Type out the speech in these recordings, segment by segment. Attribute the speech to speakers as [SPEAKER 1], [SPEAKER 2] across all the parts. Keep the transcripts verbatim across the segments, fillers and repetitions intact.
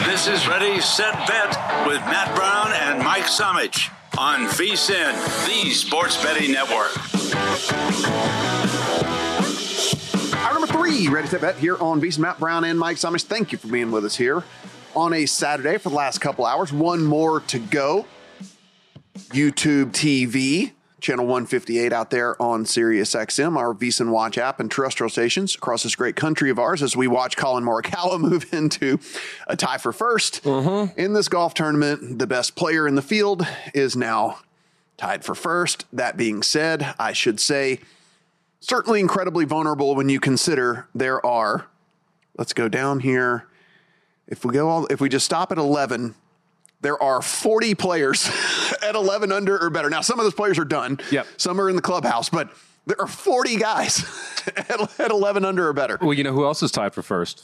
[SPEAKER 1] This is Ready, Set, Bet with Matt Brown and Mike Somich on V S I N, the Sports Betting Network.
[SPEAKER 2] Hour number three, Ready, Set, Bet here on V S I N. Matt Brown and Mike Somich. Thank you for being with us here on a Saturday for the last couple hours. One more to go. YouTube T V, channel one fifty-eight out there on Sirius X M, our V S I N Watch app, and terrestrial stations across this great country of ours as we watch Colin Morikawa move into a tie for first mm-hmm. in this golf tournament. The best player in the field is now tied for first. That being said, I should say certainly incredibly vulnerable when you consider there are, let's go down here. If we go all, if we just stop at eleven, there are forty players at eleven under or better. Now, some of those players are done.
[SPEAKER 3] Yep.
[SPEAKER 2] Some are in the clubhouse, but there are forty guys at, at eleven under or better.
[SPEAKER 3] Well, you know who else is tied for first?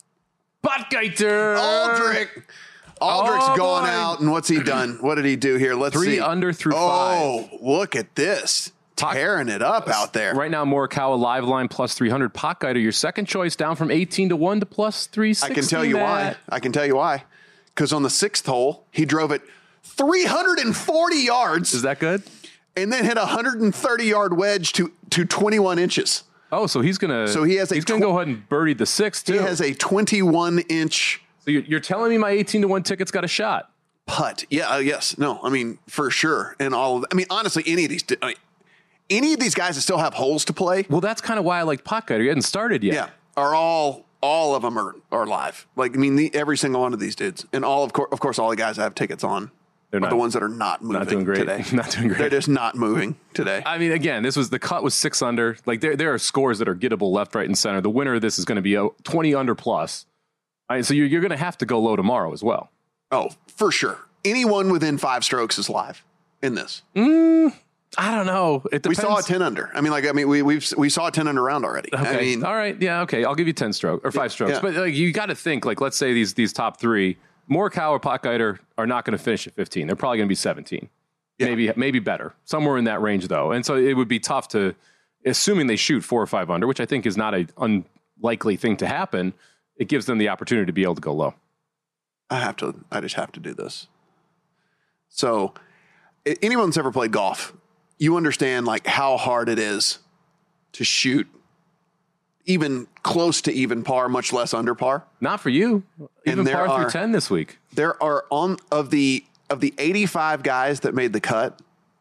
[SPEAKER 3] Botgater.
[SPEAKER 2] Aldrich. Aldrich's
[SPEAKER 3] oh,
[SPEAKER 2] gone
[SPEAKER 3] boy.
[SPEAKER 2] out, and what's he done? What did he do here? Let's
[SPEAKER 3] Three
[SPEAKER 2] see.
[SPEAKER 3] under through
[SPEAKER 2] oh,
[SPEAKER 3] five.
[SPEAKER 2] Oh, look at this. Tearing it up out there.
[SPEAKER 3] Right now, Morikawa live line plus three hundred. Potgieter, your second choice, down from eighteen to one to plus three sixty.
[SPEAKER 2] I can tell you why. I can tell you why. Because on the sixth hole, he drove it three hundred forty yards.
[SPEAKER 3] Is that good?
[SPEAKER 2] And then hit a one hundred thirty yard wedge to, to twenty-one inches.
[SPEAKER 3] Oh, so he's gonna.
[SPEAKER 2] So he has a
[SPEAKER 3] he's gonna
[SPEAKER 2] tw-
[SPEAKER 3] go ahead and birdie the sixth too.
[SPEAKER 2] He has a twenty-one inch.
[SPEAKER 3] So you're, you're telling me my eighteen to one ticket's got a shot?
[SPEAKER 2] Putt. Yeah. Uh, yes. No. I mean, for sure. And all. Of, I mean, honestly, any of these. I mean, any of these guys that still have holes to play.
[SPEAKER 3] Well, that's kind of why I like Potgieter. He hasn't started yet.
[SPEAKER 2] Yeah. Are all. All of them are, are live. Like, I mean, the, every single one of these dudes. And all of course, of course, all the guys I have tickets on
[SPEAKER 3] They're
[SPEAKER 2] are
[SPEAKER 3] not,
[SPEAKER 2] the ones that are not moving
[SPEAKER 3] not doing great.
[SPEAKER 2] today.
[SPEAKER 3] Not doing great.
[SPEAKER 2] They're just not moving today.
[SPEAKER 3] I mean, again, this was the cut was six under. Like there, there are scores that are gettable left, right, and center. The winner of this is going to be a twenty under plus. All right, so you're, you're going to have to go low tomorrow as well.
[SPEAKER 2] Oh, for sure. Anyone within five strokes is live in this.
[SPEAKER 3] Mm, I don't know. It depends.
[SPEAKER 2] We saw a ten under. I mean, like, I mean, we we've we saw a ten under round already.
[SPEAKER 3] Okay.
[SPEAKER 2] I mean,
[SPEAKER 3] all right. Yeah. Okay. I'll give you ten strokes or five
[SPEAKER 2] yeah,
[SPEAKER 3] strokes.
[SPEAKER 2] yeah.
[SPEAKER 3] But like, you got to think, like, let's say these these top three, Morikawa or Potgieter are not going to finish at fifteen. They're probably going to be seventeen. Yeah. Maybe maybe better. Somewhere in that range, though. And so it would be tough to, assuming they shoot four or five under, which I think is not an unlikely thing to happen, it gives them the opportunity to be able to go low.
[SPEAKER 2] I have to, I just have to do this. So anyone that's ever played golf, you understand like how hard it is to shoot even close to even par, much less under par.
[SPEAKER 3] Not for you. Even
[SPEAKER 2] and there
[SPEAKER 3] par
[SPEAKER 2] are,
[SPEAKER 3] through ten this week.
[SPEAKER 2] There are on of the of the eighty-five guys that made the cut,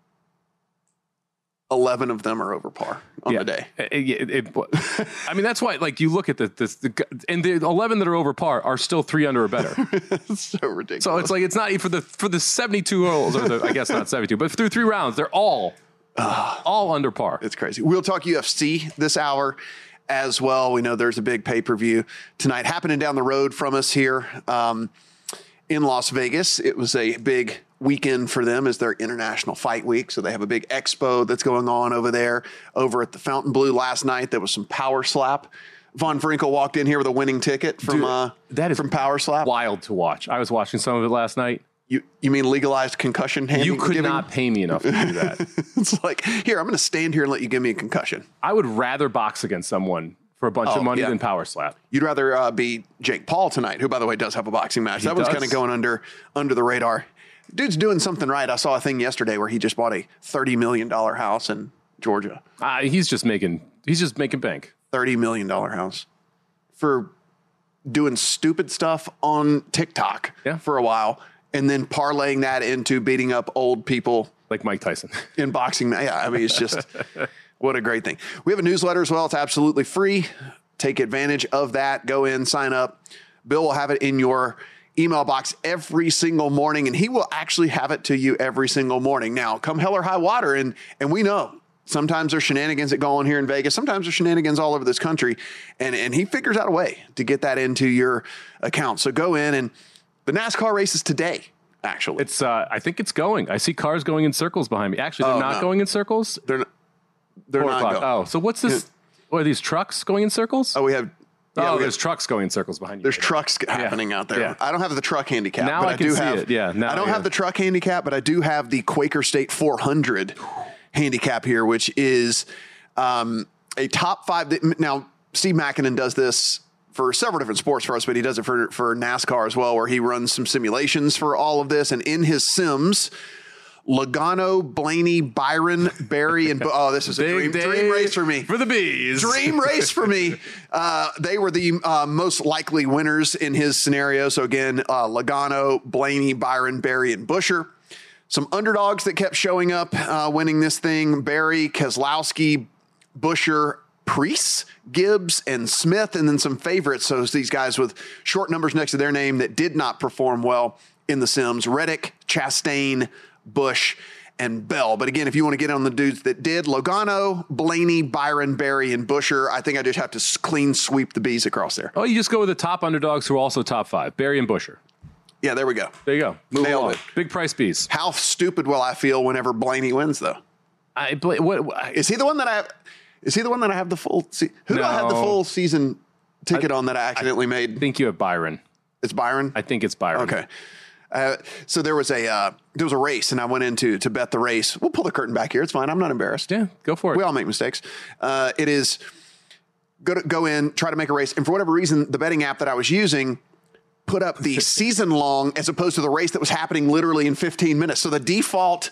[SPEAKER 2] eleven of them are over par on
[SPEAKER 3] yeah.
[SPEAKER 2] the day.
[SPEAKER 3] It, it, it, I mean, that's why, like, you look at the, this, the, and the eleven that are over par are still three under or better.
[SPEAKER 2] It's so ridiculous.
[SPEAKER 3] So it's like, it's not for the, for the seventy-two holes, or the, I guess not seventy-two, but through three rounds, they're all, uh, all under par.
[SPEAKER 2] It's crazy. We'll talk U F C this hour as well. We know there's a big pay-per-view tonight happening down the road from us here um, in Las Vegas. It was a big weekend for them as their International Fight Week. So they have a big expo that's going on over there. Over at the Fontainebleau last night, there was some Power Slap. Von Vrinkel walked in here with a winning ticket from
[SPEAKER 3] Dude,
[SPEAKER 2] uh,
[SPEAKER 3] that is
[SPEAKER 2] from Power Slap.
[SPEAKER 3] Wild to watch. I was watching some of it last night.
[SPEAKER 2] You you mean legalized concussion handing?
[SPEAKER 3] You could
[SPEAKER 2] giving?
[SPEAKER 3] not pay me enough to do that.
[SPEAKER 2] It's like, here, I'm going to stand here and let you give me a concussion.
[SPEAKER 3] I would rather box against someone for a bunch
[SPEAKER 2] Oh,
[SPEAKER 3] of money
[SPEAKER 2] yeah.
[SPEAKER 3] than Power Slap.
[SPEAKER 2] You'd rather uh, be Jake Paul tonight, who, by the way, does have a boxing match.
[SPEAKER 3] He
[SPEAKER 2] that was
[SPEAKER 3] does.
[SPEAKER 2] kind of going under under the radar. Dude's doing something right. I saw a thing yesterday where he just bought a thirty million dollars house in Georgia.
[SPEAKER 3] Uh, he's just making he's just making bank.
[SPEAKER 2] thirty million dollars house for doing stupid stuff on TikTok
[SPEAKER 3] Yeah.
[SPEAKER 2] for a while, and then parlaying that into beating up old people
[SPEAKER 3] Like Mike Tyson.
[SPEAKER 2] in boxing. Yeah, I mean, it's just what a great thing. We have a newsletter as well. It's absolutely free. Take advantage of that. Go in, sign up. Bill will have it in your email box every single morning, and he will actually have it to you every single morning. Now, come hell or high water, and and we know sometimes there's shenanigans that go on here in Vegas. Sometimes there's shenanigans all over this country, and, and he figures out a way to get that into your account. So go in, and the NASCAR race is today, actually.
[SPEAKER 3] It's uh, I think it's going. I see cars going in circles behind me. Actually, they're
[SPEAKER 2] Oh,
[SPEAKER 3] not
[SPEAKER 2] no.
[SPEAKER 3] going in circles.
[SPEAKER 2] They're not, they're
[SPEAKER 3] Four
[SPEAKER 2] not
[SPEAKER 3] o'clock.
[SPEAKER 2] going.
[SPEAKER 3] Oh, so what's this? What are these trucks going in circles?
[SPEAKER 2] Oh, we have... Yeah,
[SPEAKER 3] oh,
[SPEAKER 2] we
[SPEAKER 3] there's
[SPEAKER 2] have,
[SPEAKER 3] trucks going in circles behind you.
[SPEAKER 2] There's
[SPEAKER 3] right
[SPEAKER 2] trucks happening out there.
[SPEAKER 3] Yeah.
[SPEAKER 2] I don't have the truck handicap.
[SPEAKER 3] Now
[SPEAKER 2] but
[SPEAKER 3] I
[SPEAKER 2] I
[SPEAKER 3] can
[SPEAKER 2] do
[SPEAKER 3] see
[SPEAKER 2] have,
[SPEAKER 3] it. Yeah, now,
[SPEAKER 2] I don't
[SPEAKER 3] yeah.
[SPEAKER 2] have the truck handicap, but I do have the Quaker State four hundred handicap here, which is um, a top five. That, now, Steve Makinen does this for several different sports for us, but he does it for, for NASCAR as well, where he runs some simulations for all of this. And in his sims, Logano, Blaney, Byron, Barry, and oh, this is a dream, dream race for me.
[SPEAKER 3] For the bees.
[SPEAKER 2] Dream race for me. Uh, they were the uh, most likely winners in his scenario. So again, uh, Logano, Blaney, Byron, Barry, and Busher. Some underdogs that kept showing up, uh, winning this thing: Barry, Keselowski, Busher, Priest, Gibbs, and Smith, and then some favorites. So these guys with short numbers next to their name that did not perform well in the sims: Reddick, Chastain, Bush, and Bell. But again, if you want to get on the dudes that did, Logano, Blaney, Byron, Barry, and Busher, I think I just have to clean sweep the bees across there.
[SPEAKER 3] Oh, you just go with the top underdogs who are also top five: Barry and Busher.
[SPEAKER 2] Yeah, there we go.
[SPEAKER 3] There you go. Move
[SPEAKER 2] Nailed
[SPEAKER 3] along.
[SPEAKER 2] it.
[SPEAKER 3] Big price bees.
[SPEAKER 2] How stupid will I feel whenever Blaney wins, though?
[SPEAKER 3] I what, what
[SPEAKER 2] Is he the one that I have? Is he the one that I have the full? Se- who do I have the
[SPEAKER 3] No.
[SPEAKER 2] full season ticket on that I accidentally
[SPEAKER 3] I
[SPEAKER 2] made?
[SPEAKER 3] think you have Byron.
[SPEAKER 2] It's Byron.
[SPEAKER 3] I think it's Byron.
[SPEAKER 2] Okay. Uh, so there was a uh, there was a race, and I went into to bet the race. We'll pull the curtain back here. It's fine. I'm not embarrassed.
[SPEAKER 3] Yeah, go for it.
[SPEAKER 2] We all make mistakes. Uh, it is go to, go in, try to make a race, and for whatever reason, the betting app that I was using put up the season long as opposed to the race that was happening literally in fifteen minutes. So the default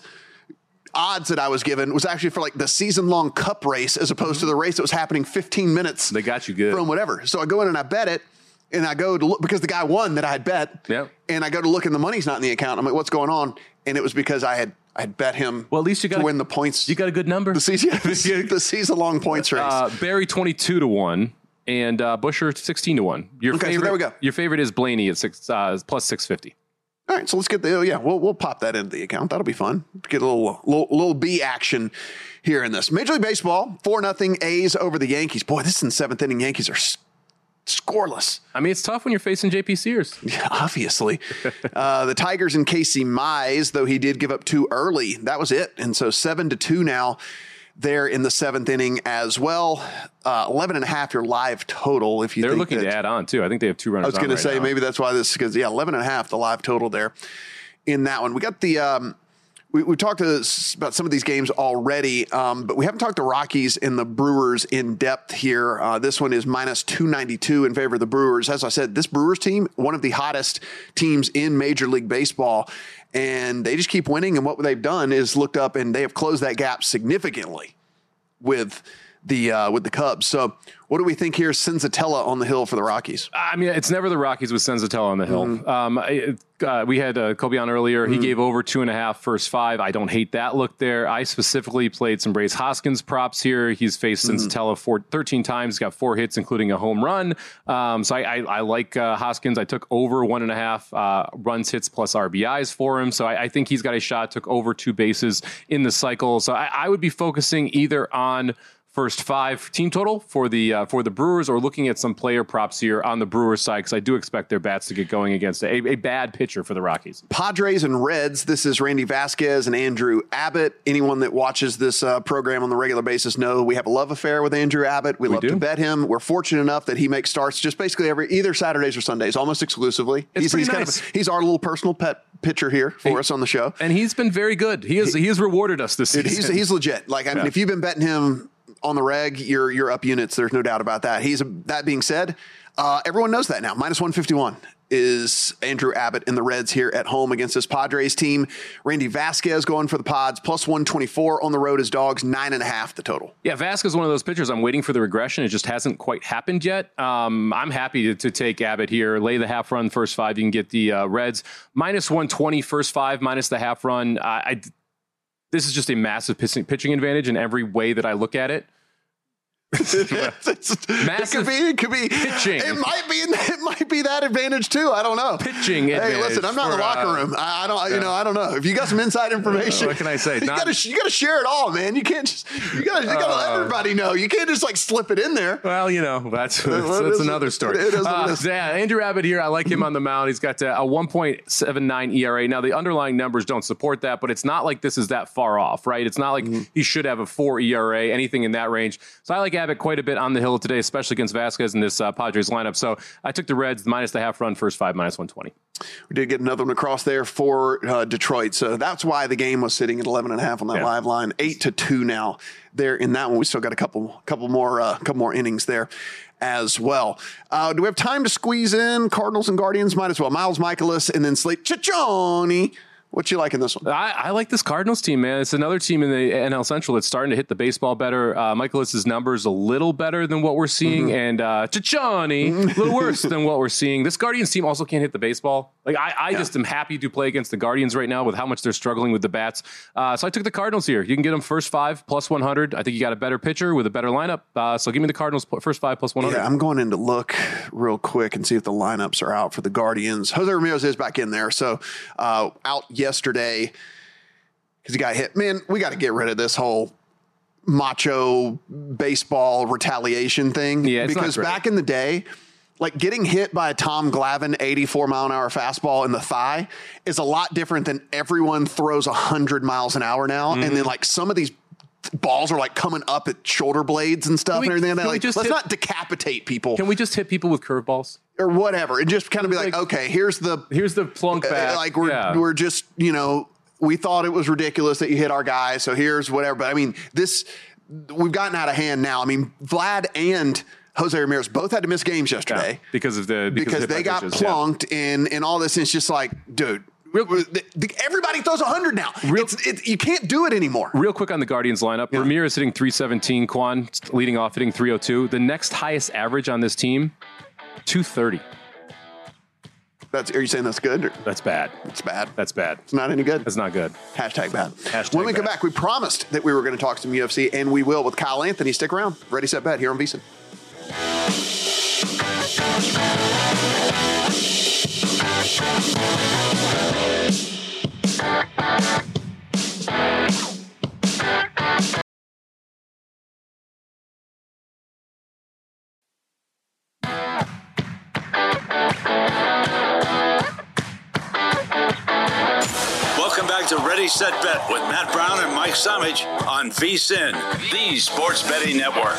[SPEAKER 2] odds that I was given was actually for like the season long cup race as opposed to the race that was happening fifteen minutes.
[SPEAKER 3] They got you good.
[SPEAKER 2] From whatever. So I go in and I bet it, and I go to look because the guy won that I had bet.
[SPEAKER 3] Yep.
[SPEAKER 2] And I go to look and the money's not in the account. I'm like, what's going on? And it was because I had I had bet him.
[SPEAKER 3] Well, at least you got
[SPEAKER 2] to win the points.
[SPEAKER 3] You got a good number.
[SPEAKER 2] The season, the season long points race.
[SPEAKER 3] Uh, Barry twenty-two to one. And uh, Busher sixteen to one. Your
[SPEAKER 2] Okay, so
[SPEAKER 3] favorite,
[SPEAKER 2] there we go.
[SPEAKER 3] Your favorite is Blaney at six uh, plus six fifty.
[SPEAKER 2] All right, so let's get the oh yeah, we'll we'll pop that into the account. That'll be fun. Get a little little, little B action here in this Major League Baseball. Four nothing A's over the Yankees. Boy, this is in seventh inning. Yankees are s- scoreless.
[SPEAKER 3] I mean, it's tough when you're facing J P Sears.
[SPEAKER 2] Yeah, obviously. uh, the Tigers and Casey Mize, though he did give up two early. That was it, and so seven to two now. There in the seventh inning as well. Uh, eleven and a half your live total. If you
[SPEAKER 3] They're
[SPEAKER 2] think
[SPEAKER 3] looking
[SPEAKER 2] that,
[SPEAKER 3] to add on too. I think they have two runners.
[SPEAKER 2] I was going
[SPEAKER 3] right
[SPEAKER 2] to say
[SPEAKER 3] now.
[SPEAKER 2] maybe that's why this because yeah, eleven and a half the live total there in that one. We got the um, we we talked to s- about some of these games already, um, but we haven't talked to Rockies and the Brewers in depth here. Uh, this one is minus two ninety two in favor of the Brewers. As I said, this Brewers team, one of the hottest teams in Major League Baseball. And they just keep winning. And what they've done is looked up and they have closed that gap significantly with the uh, with the Cubs. So what do we think here? Senzatella on the hill for the Rockies.
[SPEAKER 3] I mean, it's never the Rockies with Senzatella on the hill.
[SPEAKER 2] Mm-hmm.
[SPEAKER 3] Um, it, uh, we had uh, Kobe on earlier. Mm-hmm. He gave over two and a half first five. I don't hate that look there. I specifically played some Brace Hoskins props here. He's faced mm-hmm. Senzatella four, thirteen times. He's got four hits, including a home run. Um, so I, I, I like uh, Hoskins. I took over one and a half uh, runs, hits, plus R B Is for him. So I, I think he's got a shot. Took over two bases in the cycle. So I, I would be focusing either on first five team total for the uh, for the Brewers, or looking at some player props here on the Brewers side, because I do expect their bats to get going against a, a bad pitcher for the Rockies.
[SPEAKER 2] Padres and Reds. This is Randy Vasquez and Andrew Abbott. Anyone that watches this uh, program on the regular basis know we have a love affair with Andrew Abbott. We, we love do. to bet him. We're fortunate enough that he makes starts just basically every either Saturdays or Sundays, almost exclusively.
[SPEAKER 3] It's
[SPEAKER 2] he's he's,
[SPEAKER 3] nice.
[SPEAKER 2] kind of, he's our little personal pet pitcher here for he, us on the show,
[SPEAKER 3] and he's been very good. He has he, he has rewarded us this season.
[SPEAKER 2] He's he's legit. Like I mean, yeah. if you've been betting him on the reg, you're you're up units. There's no doubt about that. He's a, that being said, uh, everyone knows that now. Minus one fifty-one is Andrew Abbott in the Reds here at home against this Padres team. Randy Vasquez going for the Pods, plus one twenty-four on the road as dogs, nine and a half the total.
[SPEAKER 3] Yeah, Vasquez is one of those pitchers. I'm waiting for the regression. It just hasn't quite happened yet. Um, I'm happy to, to take Abbott here. Lay the half run first five. You can get the uh, Reds minus one twenty first five, minus the half run. Uh, I This is just a massive pitching, pitching advantage in every way that I look at it.
[SPEAKER 2] it's, it's,
[SPEAKER 3] Massive
[SPEAKER 2] it could be, it could be
[SPEAKER 3] pitching.
[SPEAKER 2] It might be, it might be that advantage too. I don't know.
[SPEAKER 3] Pitching.
[SPEAKER 2] Hey, listen, I'm not in the locker
[SPEAKER 3] uh,
[SPEAKER 2] room. I, I don't, yeah. you know, I don't know. If you got some inside information,
[SPEAKER 3] uh, what can I say?
[SPEAKER 2] You
[SPEAKER 3] not,
[SPEAKER 2] gotta, you gotta share it all, man. You can't just, you gotta, you gotta uh, let everybody know. You can't just like slip it in there.
[SPEAKER 3] Well, you know, that's that's, that's another story.
[SPEAKER 2] It is,
[SPEAKER 3] uh,
[SPEAKER 2] it is.
[SPEAKER 3] Yeah, Andrew Abbott here. I like him on the mound. He's got a one point seven nine E R A. Now the underlying numbers don't support that, but it's not like this is that far off, right? It's not like mm-hmm. he should have a four E R A, anything in that range. So I like Abbott quite a bit on the hill today, especially against Vasquez in this uh, Padres lineup. So I took the Reds minus the half run first five, minus one twenty.
[SPEAKER 2] We did get another one across there for uh, Detroit. So that's why the game was sitting at eleven and a half on that yeah. live line, eight to two now there in that one. We still got a couple, couple more, uh, couple more innings there as well. Uh, do we have time to squeeze in Cardinals and Guardians? Might as well. Miles Michaelis and then Slate Ciccone. What you like in this one?
[SPEAKER 3] I, I like this Cardinals team, man. It's another team in the N L Central that's starting to hit the baseball better. Uh, Michaelis' numbers a little better than what we're seeing, mm-hmm. and uh, Ciccone a little worse than what we're seeing. This Guardians team also can't hit the baseball. Like I, I yeah. just am happy to play against the Guardians right now with how much they're struggling with the bats. Uh, so I took the Cardinals here. You can get them first five plus one hundred. I think you got a better pitcher with a better lineup. Uh, so give me the Cardinals first five plus one hundred.
[SPEAKER 2] Yeah, I'm going in to look real quick and see if the lineups are out for the Guardians. Jose Ramirez is back in there. So uh, out yesterday. Because he got hit. Man, we got to get rid of this whole macho baseball retaliation thing.
[SPEAKER 3] Yeah, it's
[SPEAKER 2] because
[SPEAKER 3] not great.
[SPEAKER 2] Back in the day, like getting hit by a Tom Glavine eighty-four mile an hour fastball in the thigh is a lot different than everyone throws one hundred miles an hour now. Mm-hmm. And then like some of these balls are like coming up at shoulder blades and stuff we, and everything. Like, let's hit, not decapitate people.
[SPEAKER 3] Can we just hit people with curveballs?
[SPEAKER 2] Or whatever. And just kind of be like, like okay, here's the...
[SPEAKER 3] Here's the plunk bat.
[SPEAKER 2] Uh, like we're
[SPEAKER 3] yeah.
[SPEAKER 2] we're just, you know... We thought it was ridiculous that you hit our guy, so here's whatever. But, I mean, this – we've gotten out of hand now. I mean, Vlad and Jose Ramirez both had to miss games yesterday.
[SPEAKER 3] Yeah, because of the –
[SPEAKER 2] Because, because they got pitches, plunked yeah. and, and all this. And it's just like, dude, real, the, the, everybody throws one hundred now. Real, it's, it, you can't do it anymore.
[SPEAKER 3] Real quick on the Guardians lineup. Yeah. Ramirez hitting three seventeen, Quan leading off hitting three oh two. The next highest average on this team, two thirty.
[SPEAKER 2] That's, are you saying that's good? Or?
[SPEAKER 3] That's bad.
[SPEAKER 2] It's bad.
[SPEAKER 3] That's bad.
[SPEAKER 2] It's not any good.
[SPEAKER 3] That's not good.
[SPEAKER 2] Hashtag bad.
[SPEAKER 3] Hashtag
[SPEAKER 2] when we
[SPEAKER 3] bad.
[SPEAKER 2] come back, we promised that we were going to talk some U F C, and we will with Kyle Anthony. Stick around. Ready, set, bet here on VSiN.
[SPEAKER 1] To Ready, Set, Bet with Matt Brown and Mike Summich on VSiN, the Sports Betting Network.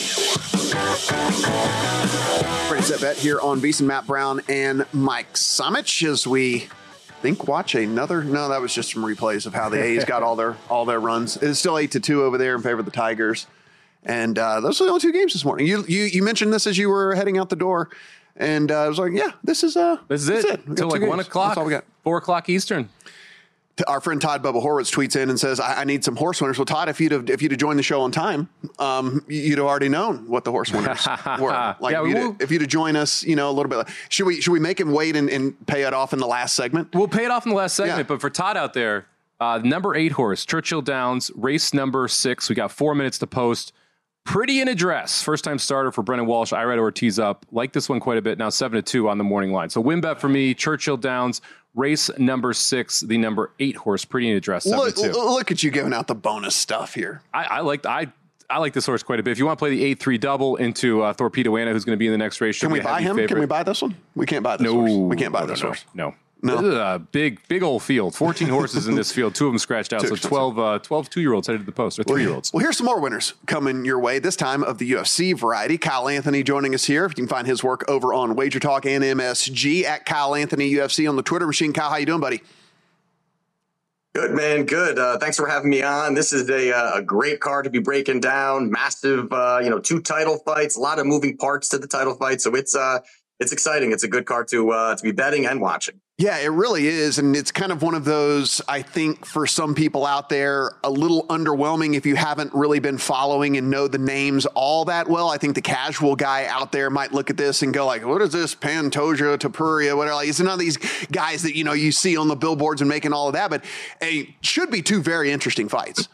[SPEAKER 2] Ready, Set, Bet here on VSiN, Matt Brown and Mike Summich as we think watch another. No, that was just some replays of how the A's got all their all their runs. It's still eight to two over there in favor of the Tigers, and uh, those are the only two games this morning. You you you mentioned this as you were heading out the door, and uh, I was like, yeah, this is uh
[SPEAKER 3] this is it,
[SPEAKER 2] it.
[SPEAKER 3] until like one o'clock. That's all we got. Four o'clock Eastern.
[SPEAKER 2] Our friend Todd Bubba Horwitz tweets in and says, I, I need some horse winners. Well, Todd, if you'd have, if you'd have joined the show on time, um, you'd have already known what the horse winners were. Like
[SPEAKER 3] yeah,
[SPEAKER 2] if, you'd have, if you'd have joined us, you know, a little bit. Should we should we make him wait and, and pay it off in the last segment?
[SPEAKER 3] We'll pay it off in the last segment. Yeah. But for Todd out there, uh, number eight horse, Churchill Downs, race number six. We got four minutes to post. Pretty in a dress. First time starter for Brennan Walsh. Irad Ortiz up. Like this one quite a bit. Now seven to two on the morning line. So win bet for me. Churchill Downs. Race number six, the number eight horse, pretty in a dress.
[SPEAKER 2] Look, look at you giving out the bonus stuff here.
[SPEAKER 3] I, I like I I like this horse quite a bit. If you want to play the eight three double into uh, Torpedo Anna, who's going to be in the next race,
[SPEAKER 2] can we buy him? Favorite. Can we buy this one? We can't buy this
[SPEAKER 3] no,
[SPEAKER 2] horse. We can't buy
[SPEAKER 3] no,
[SPEAKER 2] this
[SPEAKER 3] no,
[SPEAKER 2] horse.
[SPEAKER 3] No.
[SPEAKER 2] No.
[SPEAKER 3] This is a big, big old field. fourteen horses in this field. Two of them scratched out.
[SPEAKER 2] Too
[SPEAKER 3] so
[SPEAKER 2] expensive.
[SPEAKER 3] twelve, uh, twelve two-year-olds headed to the post, or three-year-olds.
[SPEAKER 2] Well, here's some more winners coming your way, this time of the U F C variety. Kyle Anthony joining us here. You can find his work over on Wager Talk and M S G at Kyle Anthony U F C on the Twitter machine. Kyle, how you doing, buddy?
[SPEAKER 4] Good, man. Good. Uh, thanks for having me on. This is a, uh, a great card to be breaking down. Massive, uh, you know, two title fights, a lot of moving parts to the title fight. So it's uh, it's exciting. It's a good card to uh, to be betting and watching.
[SPEAKER 2] Yeah, it really is. And it's kind of one of those, I think, for some people out there, a little underwhelming if you haven't really been following and know the names all that well. I think the casual guy out there might look at this and go like, what is this? Pantoja, Topuria, whatever. Like, it's none of these guys that, you know, you see on the billboards and making all of that. But it should be two very interesting fights.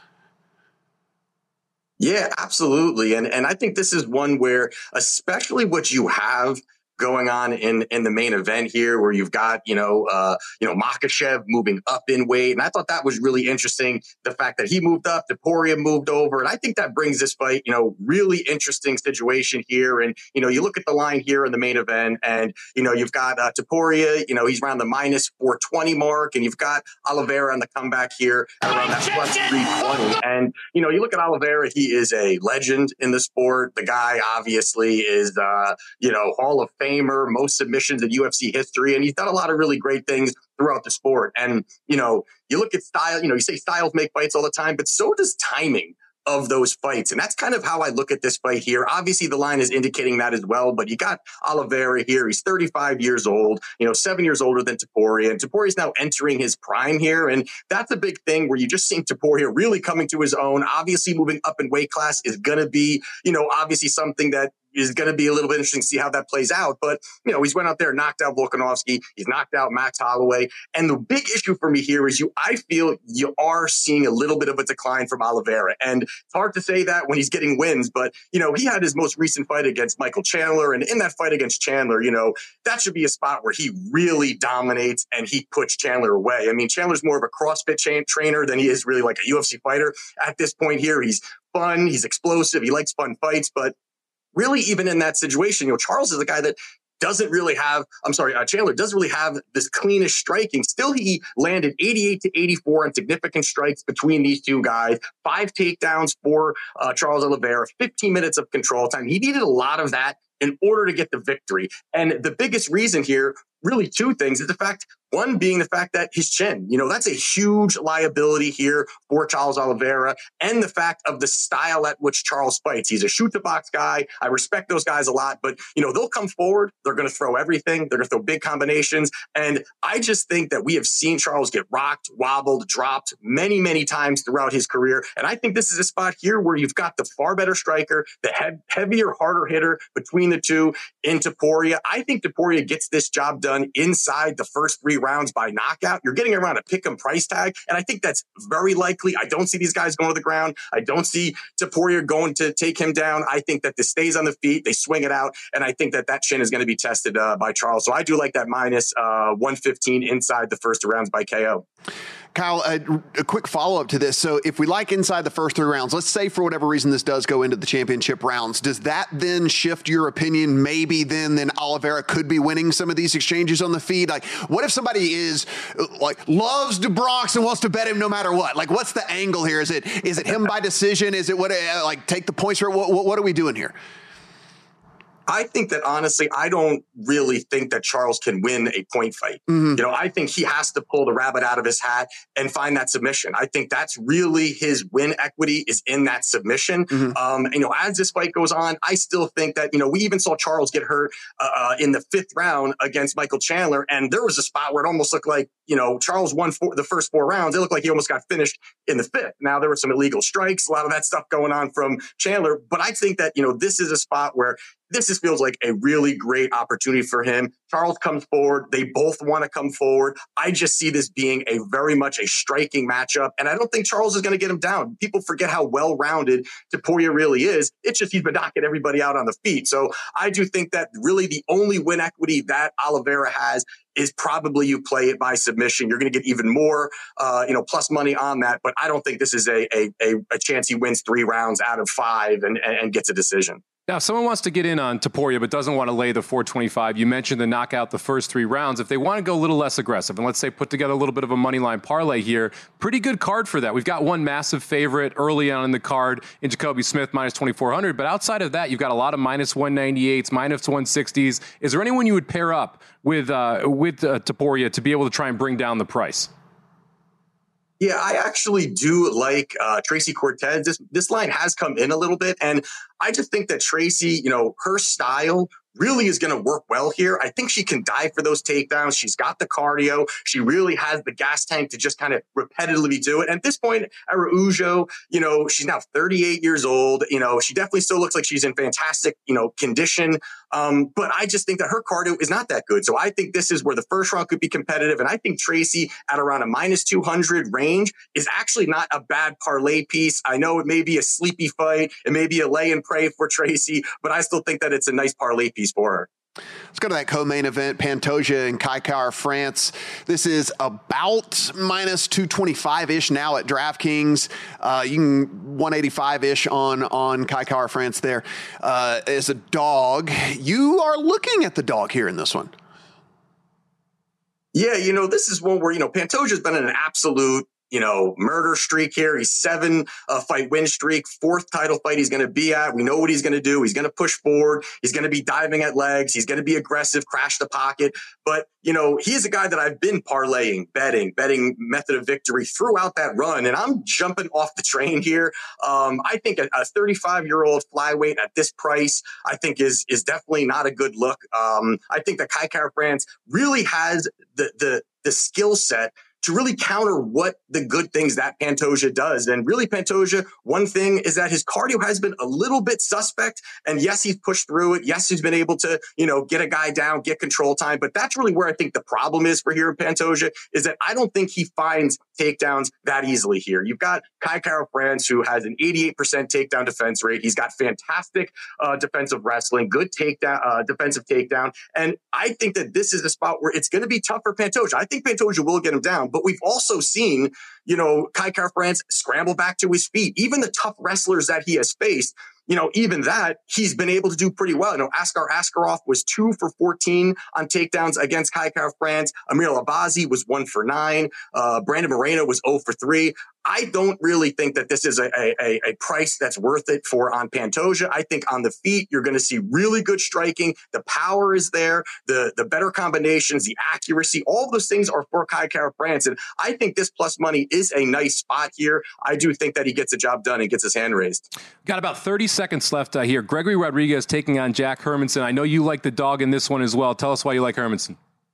[SPEAKER 4] Yeah, absolutely. And and I think this is one where, especially what you have going on in, in the main event here, where you've got, you know, uh, you know, Makhachev moving up in weight. And I thought that was really interesting. The fact that he moved up, Topuria moved over. And I think that brings this fight, you know, really interesting situation here. And, you know, you look at the line here in the main event and, you know, you've got uh, Topuria, you know, he's around the minus four twenty mark, and you've got Oliveira on the comeback here at around that plus three twenty. And, you know, you look at Oliveira, he is a legend in the sport. The guy obviously is, uh, you know, Hall of Fame. Most submissions in U F C history, and he's done a lot of really great things throughout the sport. And, you know, you look at style, you know, you say styles make fights all the time, but so does timing of those fights. And that's kind of how I look at this fight here. Obviously, the line is indicating that as well, but you got Oliveira here. He's thirty-five years old, you know, seven years older than Topuria. And Topuria is now entering his prime here. And that's a big thing where you just seeing Topuria really coming to his own. Obviously, moving up in weight class is going to be, you know, obviously something that is going to be a little bit interesting to see how that plays out. But, you know, he's went out there, knocked out Volkanovski. He's knocked out Max Holloway. And the big issue for me here is you, I feel you are seeing a little bit of a decline from Oliveira. And it's hard to say that when he's getting wins, but, you know, he had his most recent fight against Michael Chandler. And in that fight against Chandler, you know, that should be a spot where he really dominates and he puts Chandler away. I mean, Chandler's more of a CrossFit cha- trainer than he is really like a U F C fighter at this point here. He's fun. He's explosive. He likes fun fights, but really, even in that situation, you know, Charles is a guy that doesn't really have, I'm sorry, uh, Chandler doesn't really have this cleanest striking. Still, he landed eighty-eight to eighty-four on significant strikes between these two guys, five takedowns for uh, Charles Oliveira, fifteen minutes of control time. He needed a lot of that in order to get the victory. And the biggest reason here, really two things, is the fact, one being the fact that his chin, you know, that's a huge liability here for Charles Oliveira, and the fact of the style at which Charles fights. He's a shoot the box guy. I respect those guys a lot, but, you know, they'll come forward. They're going to throw everything. They're going to throw big combinations. And I just think that we have seen Charles get rocked, wobbled, dropped many, many times throughout his career. And I think this is a spot here where you've got the far better striker, the head, heavier, harder hitter between the two in Topuria. I think Topuria gets this job done inside the first three rounds by knockout. You're getting around a pick-em price tag, and I think that's very likely. I don't see these guys going to the ground. I don't see Topuria going to take him down. I think that this stays on the feet. They swing it out, and I think that that chin is going to be tested uh, by Charles. So I do like that minus uh, one fifteen inside the first two rounds by K O.
[SPEAKER 2] Kyle, a, a quick follow-up to this. So if we like inside the first three rounds, let's say for whatever reason this does go into the championship rounds, does that then shift your opinion? Maybe then then Oliveira could be winning some of these exchanges on the feed? Like, what if somebody is like loves DeBronx and wants to bet him no matter what? Like, what's the angle here? Is it is it him by decision? Is it what uh, like take the points for what, what what are we doing here?
[SPEAKER 4] I think that, honestly, I don't really think that Charles can win a point fight. Mm-hmm. You know, I think he has to pull the rabbit out of his hat and find that submission. I think that's really his win equity is in that submission. Mm-hmm. Um, you know, as this fight goes on, I still think that, you know, we even saw Charles get hurt uh, in the fifth round against Michael Chandler. And there was a spot where it almost looked like, you know, Charles won four, the first four rounds. It looked like he almost got finished in the fifth. Now, there were some illegal strikes, a lot of that stuff going on from Chandler. But I think that, you know, this is a spot where this just feels like a really great opportunity for him. Charles comes forward. They both want to come forward. I just see this being a very much a striking matchup. And I don't think Charles is going to get him down. People forget how well-rounded Topuria really is. It's just he's been knocking everybody out on the feet. So I do think that really the only win equity that Oliveira has is probably you play it by submission. You're going to get even more, uh, you know, plus money on that. But I don't think this is a a, a, a chance he wins three rounds out of five and, and gets a decision.
[SPEAKER 3] Now, if someone wants to get in on Topuria but doesn't want to lay the four twenty-five, you mentioned the knockout the first three rounds. If they want to go a little less aggressive and let's say put together a little bit of a money line parlay here, pretty good card for that. We've got one massive favorite early on in the card in Jacoby Smith, minus twenty-four hundred. But outside of that, you've got a lot of minus one ninety-eights, minus one sixties. Is there anyone you would pair up with, uh, with uh, Topuria to be able to try and bring down the price?
[SPEAKER 4] Yeah, I actually do like uh, Tracy Cortez. This this line has come in a little bit, and I just think that Tracy, you know, her style really is going to work well here. I think she can dive for those takedowns. She's got the cardio. She really has the gas tank to just kind of repetitively do it. And at this point, Araujo, you know, she's now thirty-eight years old. You know, she definitely still looks like she's in fantastic, you know, condition. Um, but I just think that her cardio is not that good. So I think this is where the first round could be competitive. And I think Tracy at around a minus two hundred range is actually not a bad parlay piece. I know it may be a sleepy fight. It may be a lay and pray for Tracy, but I still think that it's a nice parlay piece for her.
[SPEAKER 2] Let's go to that co-main event, Pantoja and Kai Kara-France. This is about minus two twenty-five-ish now at DraftKings. Uh, you can one eighty-five-ish on, on Kai Kara-France there uh, as a dog. You are looking at the dog here in this one.
[SPEAKER 4] Yeah, you know, this is one where, you know, Pantoja's been an absolute you know, murder streak here. He's seven uh, fight win streak, fourth title fight he's going to be at. We know what he's going to do. He's going to push forward. He's going to be diving at legs. He's going to be aggressive, crash the pocket. But, you know, he is a guy that I've been parlaying, betting, betting method of victory throughout that run. And I'm jumping off the train here. Um, I think a thirty-five-year-old flyweight at this price, I think is is definitely not a good look. Um, I think that Kai Kara-France really has the the the skill set to really counter what the good things that Pantoja does. And really, Pantoja, one thing is that his cardio has been a little bit suspect. And yes, he's pushed through it. Yes, he's been able to, you know, get a guy down, get control time. But that's really where I think the problem is for here in Pantoja, is that I don't think he finds takedowns that easily here. You've got Kai Kara-France, who has an eighty-eight percent takedown defense rate. He's got fantastic uh, defensive wrestling, good takedown, uh, defensive takedown. And I think that this is a spot where it's going to be tough for Pantoja. I think Pantoja will get him down, but we've also seen, you know, Kai Kara-France scramble back to his feet. Even the tough wrestlers that he has faced, you know, even that, he's been able to do pretty well. You know, Askar Askarov was two for fourteen on takedowns against Kai Kara-France. Amir Labazi was one for nine. Uh, Brandon Moreno was zero for three. I don't really think that this is a, a, a price that's worth it for on Pantoja. I think on the feet, you're going to see really good striking. The power is there, the, the better combinations, the accuracy, all of those things are for Kai Kara-France. And I think this plus money is a nice spot here. I do think that he gets the job done and gets his hand raised.
[SPEAKER 3] Got about thirty seconds left uh, here. Gregory Rodriguez taking on Jack Hermanson. I know you like the dog in this one as well. Tell us why you like Hermanson.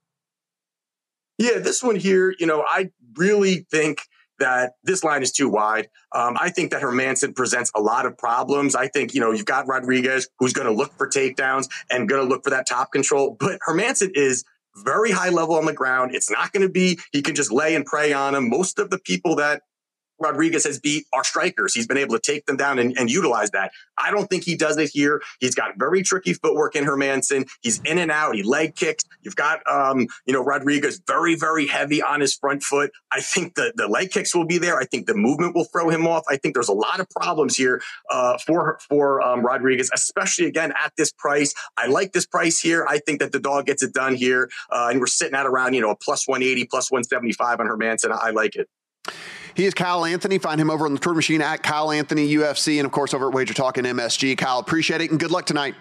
[SPEAKER 4] Yeah, this one here, you know, I really think that this line is too wide. Um, I think that Hermanson presents a lot of problems. I think, you know, you've got Rodriguez, who's going to look for takedowns and going to look for that top control. But Hermanson is very high level on the ground. It's not going to be, he can just lay and prey on him. Most of the people that Rodriguez has beat are strikers. He's been able to take them down and, and utilize that. I don't think he does it here. He's got very tricky footwork in Hermanson. He's in and out. He leg kicks. You've got, um, you know, Rodriguez very, very heavy on his front foot. I think the, the leg kicks will be there. I think the movement will throw him off. I think there's a lot of problems here uh, for, for um, Rodriguez, especially, again, at this price. I like this price here. I think that the dog gets it done here. Uh, and we're sitting at around, you know, a plus one eighty, plus one seventy-five on Hermanson. I, I like it.
[SPEAKER 2] He is Kyle Anthony. Find him over on the Twitter machine at Kyle Anthony U F C, and of course over at Wager Talk and M S G. Kyle, appreciate it and good luck tonight.